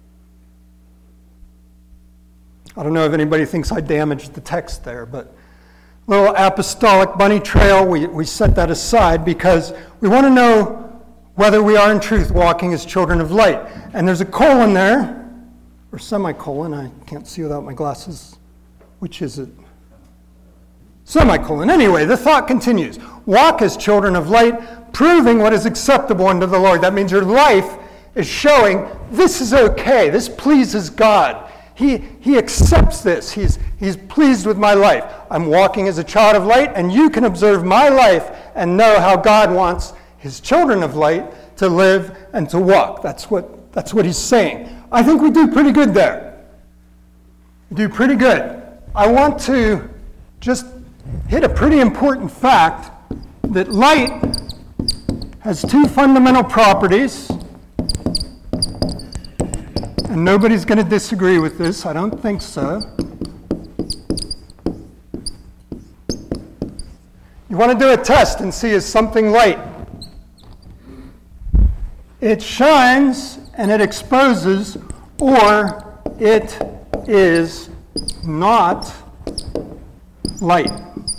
I don't know if anybody thinks I damaged the text there, but little apostolic bunny trail, we, we set that aside because we want to know whether we are in truth walking as children of light. And there's a colon there, or semicolon, I can't see without my glasses. Which is it? Semicolon. Anyway, the thought continues. Walk as children of light, proving what is acceptable unto the Lord. That means your life is showing this is okay. This pleases God. He, he accepts this. He's, he's pleased with my life. I'm walking as a child of light, and you can observe my life and know how God wants his children of light to live and to walk. That's what, that's what he's saying. I think we do pretty good there. We do pretty good. I want to just hit a pretty important fact that light has two fundamental properties, and nobody's going to disagree with this. I don't think so. You want to do a test and see is something light. It shines and it exposes, or it is not light.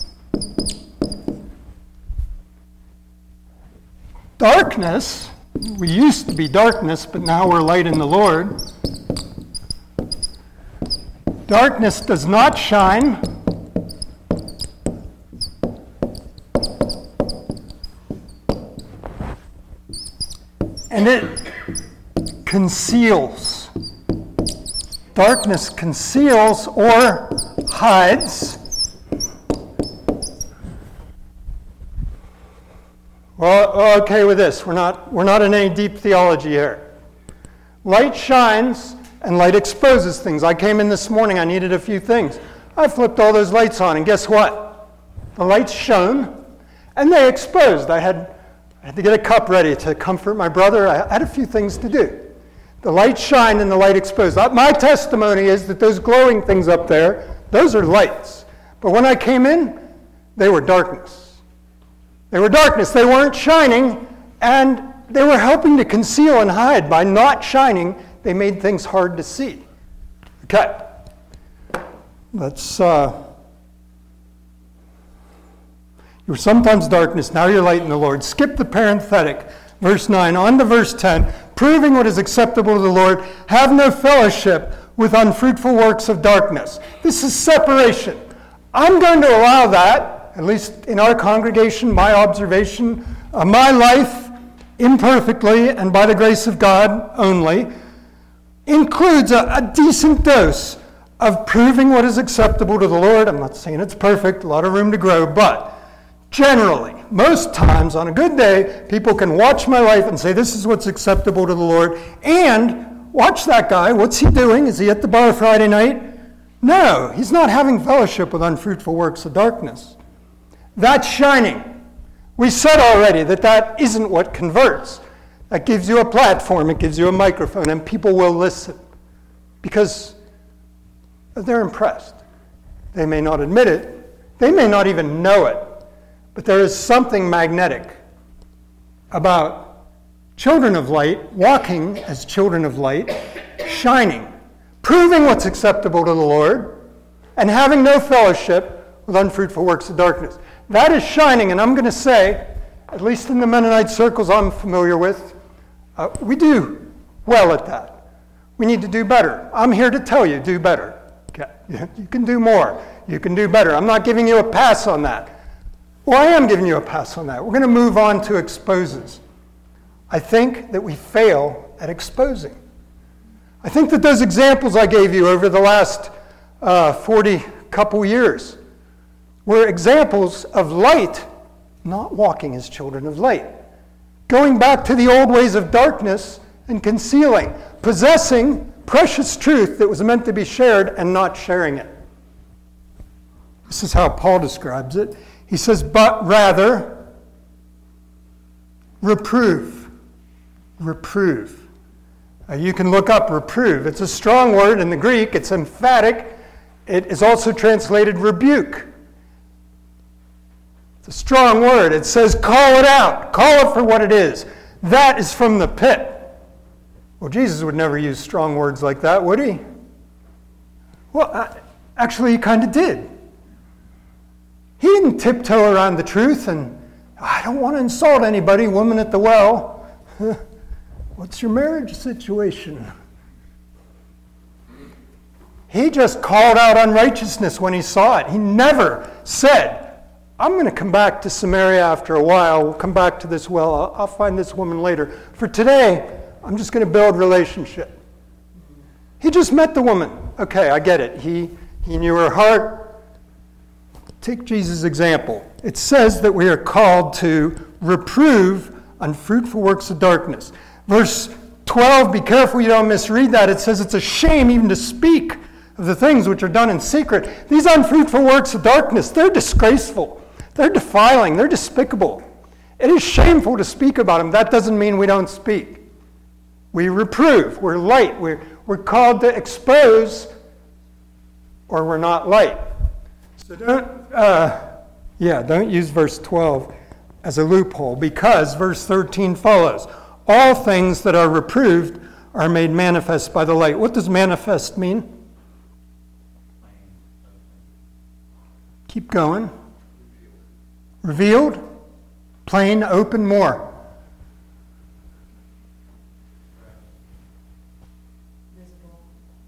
Darkness, we used to be darkness, but now we're light in the Lord. Darkness does not shine. And it conceals. Darkness conceals or hides. Well, okay with this. We're not, we're not in any deep theology here. Light shines and light exposes things. I came in this morning, I needed a few things. I flipped all those lights on, and guess what? The lights shone and they exposed. I had, I had to get a cup ready to comfort my brother. I had a few things to do. The light shined and the light exposed. My testimony is that those glowing things up there, those are lights. But when I came in, they were darkness. They were darkness. They weren't shining, and they were helping to conceal and hide. By not shining, they made things hard to see. Okay. Let's, uh, you were sometimes darkness, now you're light in the Lord. Skip the parenthetic. Verse nine, on to verse ten. Proving what is acceptable to the Lord, have no fellowship with unfruitful works of darkness. This is separation. I'm going to allow that. At least in our congregation, my observation, uh, my life, imperfectly and by the grace of God only, includes a, a decent dose of proving what is acceptable to the Lord. I'm not saying it's perfect, a lot of room to grow, but generally, most times on a good day, people can watch my life and say, this is what's acceptable to the Lord, and watch that guy, what's he doing? Is he at the bar Friday night? No, he's not having fellowship with unfruitful works of darkness. That's shining. We said already that that isn't what converts. That gives you a platform, it gives you a microphone, and people will listen because they're impressed. They may not admit it, they may not even know it, but there is something magnetic about children of light walking as children of light, shining, proving what's acceptable to the Lord, and having no fellowship with unfruitful works of darkness. That is shining, and I'm going to say, at least in the Mennonite circles I'm familiar with, uh, we do well at that. We need to do better. I'm here to tell you, do better. Okay. You can do more. You can do better. I'm not giving you a pass on that. Well, I am giving you a pass on that. We're going to move on to exposes. I think that we fail at exposing. I think that those examples I gave you over the last uh, forty couple years were examples of light not walking as children of light, going back to the old ways of darkness and concealing, possessing precious truth that was meant to be shared and not sharing it. This is how Paul describes it. He says, but rather reprove. Reprove. Uh, you can look up reprove. It's a strong word in the Greek. It's emphatic. It is also translated rebuke. It's a strong word. It says call it out. Call it for what it is. That is from the pit. Well, Jesus would never use strong words like that, would he? Well, uh, actually, he kind of did. He didn't tiptoe around the truth and, I don't want to insult anybody, woman at the well. What's your marriage situation? He just called out unrighteousness when he saw it. He never said, I'm going to come back to Samaria after a while. We'll come back to this well. I'll, I'll find this woman later. For today, I'm just going to build relationship. He just met the woman. Okay, I get it. He, he knew her heart. Take Jesus' example. It says that we are called to reprove unfruitful works of darkness. Verse twelve, be careful you don't misread that. It says it's a shame even to speak of the things which are done in secret. These unfruitful works of darkness, they're disgraceful. They're defiling. They're despicable. It is shameful to speak about them. That doesn't mean we don't speak. We reprove. We're light. We're, we're called to expose, or we're not light. So don't, uh, yeah, don't use verse twelve as a loophole, because verse thirteen follows. All things that are reproved are made manifest by the light. What does manifest mean? Keep going. Revealed, plain, open, more. Visible.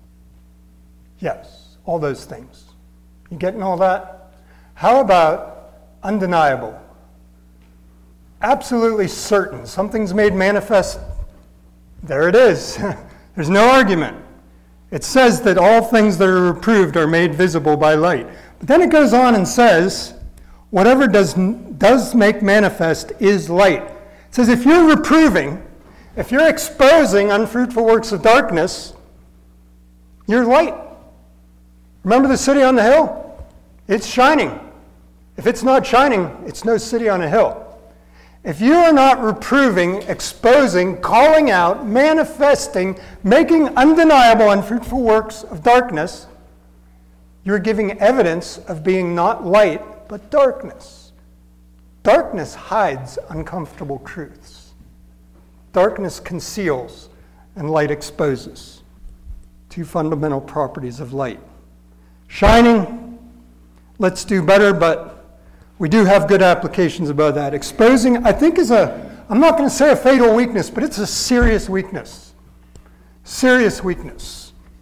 Yes, all those things. You getting all that? How about undeniable? Absolutely certain. Something's made manifest. There it is. There's no argument. It says that all things that are reproved are made visible by light. But then it goes on and says, whatever does, does make manifest is light. It says if you're reproving, if you're exposing unfruitful works of darkness, you're light. Remember the city on the hill? It's shining. If it's not shining, it's no city on a hill. If you are not reproving, exposing, calling out, manifesting, making undeniable unfruitful works of darkness, you're giving evidence of being not light, but darkness. Darkness hides uncomfortable truths. Darkness conceals, and light exposes. Two fundamental properties of light. Shining, let's do better, but we do have good applications about that. Exposing, I think, is a, I'm not going to say a fatal weakness, but it's a serious weakness. Serious weakness.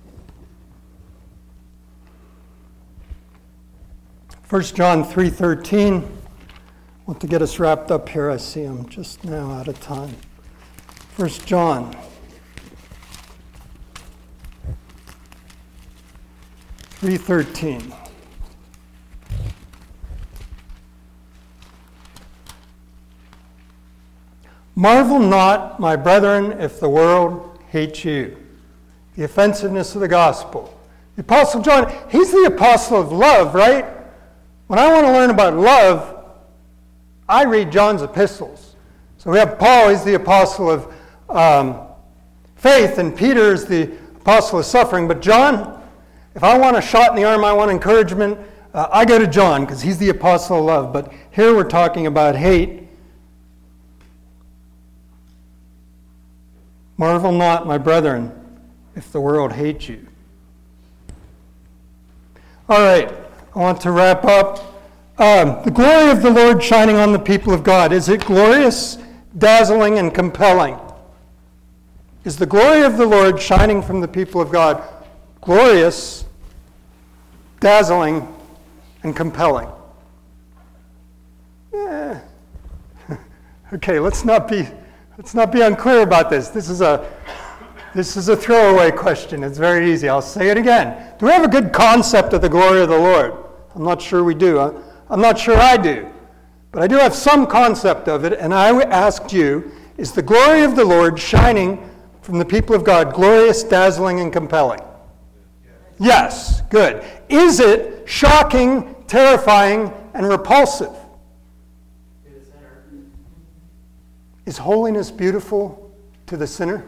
First John three thirteen. I want to get us wrapped up here. I see I'm just now out of time. First John. three thirteen. Marvel not, my brethren, if the world hates you. The offensiveness of the gospel. The Apostle John, he's the apostle of love, right? When I want to learn about love, I read John's epistles. So we have Paul, he's the apostle of um, faith, and Peter is the apostle of suffering. But John, if I want a shot in the arm, I want encouragement, uh, I go to John because he's the apostle of love. But here we're talking about hate. Marvel not, my brethren, if the world hates you. All right. I want to wrap up. Um, the glory of the Lord shining on the people of God. Is it glorious, dazzling, and compelling? Is the glory of the Lord shining from the people of God glorious, dazzling, and compelling? Yeah. Okay, let's not be let's not be unclear about this. This is a This is a throwaway question. It's very easy. I'll say it again. Do we have a good concept of the glory of the Lord? I'm not sure we do. I'm not sure I do. But I do have some concept of it, and I asked you, is the glory of the Lord shining from the people of God glorious, dazzling, and compelling? Yes. Good. Is it shocking, terrifying, and repulsive? Is holiness beautiful to the sinner?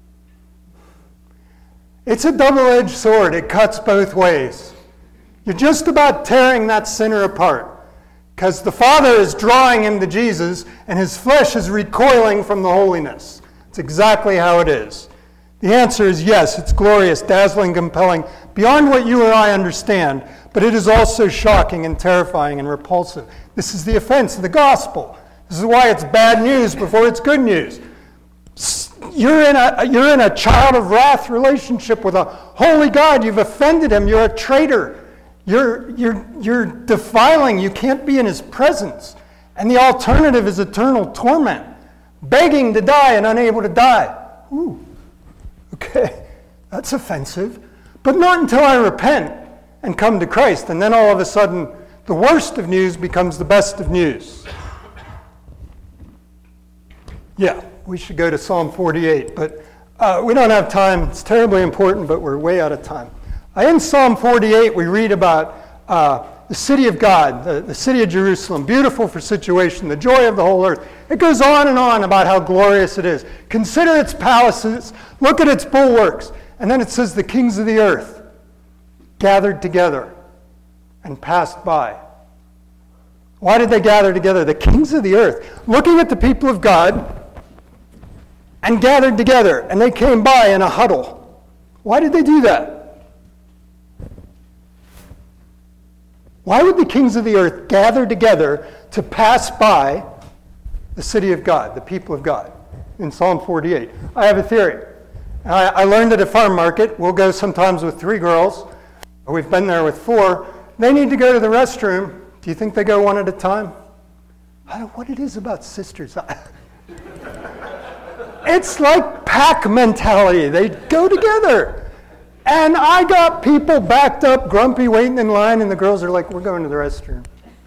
It's a double-edged sword. It cuts both ways. You're just about tearing that sinner apart because the Father is drawing him to Jesus and his flesh is recoiling from the holiness. It's exactly how it is. The answer is yes, it's glorious, dazzling, compelling, beyond what you or I understand, but it is also shocking and terrifying and repulsive. This is the offense of the gospel. This is why it's bad news before it's good news. You're in a you're in a child of wrath relationship with a holy God. You've offended him. You're a traitor. You're you're you're defiling. You can't be in his presence. And the alternative is eternal torment, begging to die and unable to die. Ooh, okay, that's offensive. But not until I repent and come to Christ, and then all of a sudden, the worst of news becomes the best of news. Yeah. We should go to Psalm forty-eight, but uh, we don't have time. It's terribly important, but we're way out of time. Uh, in Psalm forty-eight, we read about uh, the city of God, the, the city of Jerusalem, beautiful for situation, the joy of the whole earth. It goes on and on about how glorious it is. Consider its palaces, look at its bulwarks. And then it says the kings of the earth gathered together and passed by. Why did they gather together? The kings of the earth, looking at the people of God, and gathered together, and they came by in a huddle. Why did they do that? Why would the kings of the earth gather together to pass by the city of God, the people of God? In Psalm forty-eight. I have a theory. I, I learned at a farm market. We'll go sometimes with three girls. We've been there with four. They need to go to the restroom. Do you think they go one at a time? I don't know what it is about sisters. It's like pack mentality. They go together. And I got people backed up, grumpy, waiting in line, and the girls are like, we're going to the restroom.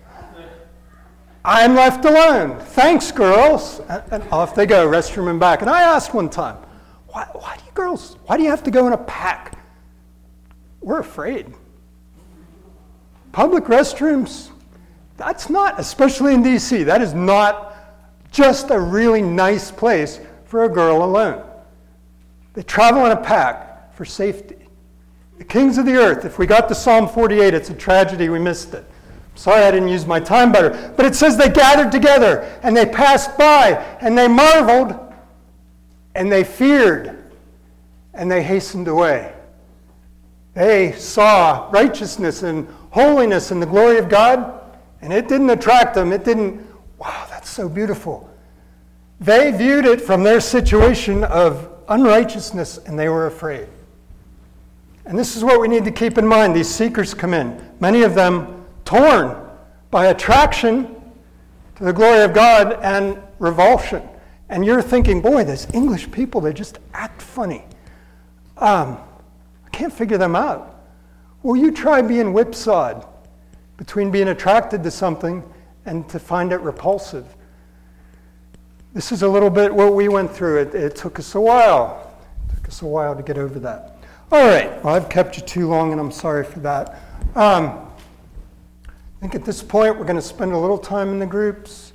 I'm left alone. Thanks, girls. And off they go, restroom and back. And I asked one time, why, why do you girls, why do you have to go in a pack? We're afraid. Public restrooms, that's not, especially in D C, that is not just a really nice place for a girl alone. They travel in a pack for safety. The kings of the earth, if we got to Psalm forty-eight, it's a tragedy we missed it. Sorry I didn't use my time better. But it says they gathered together, and they passed by, and they marveled, and they feared, and they hastened away. They saw righteousness and holiness and the glory of God, and it didn't attract them. It didn't, wow, that's so beautiful. They viewed it from their situation of unrighteousness, and they were afraid. And this is what we need to keep in mind. These seekers come in, many of them torn by attraction to the glory of God and revulsion. And you're thinking, boy, these English people, they just act funny. Um, I can't figure them out. Well, you try being whipsawed between being attracted to something and to find it repulsive. This is a little bit what we went through. It, it took us a while. It took us a while to get over that. All right, well, I've kept you too long, and I'm sorry for that. Um, I think at this point, we're going to spend a little time in the groups.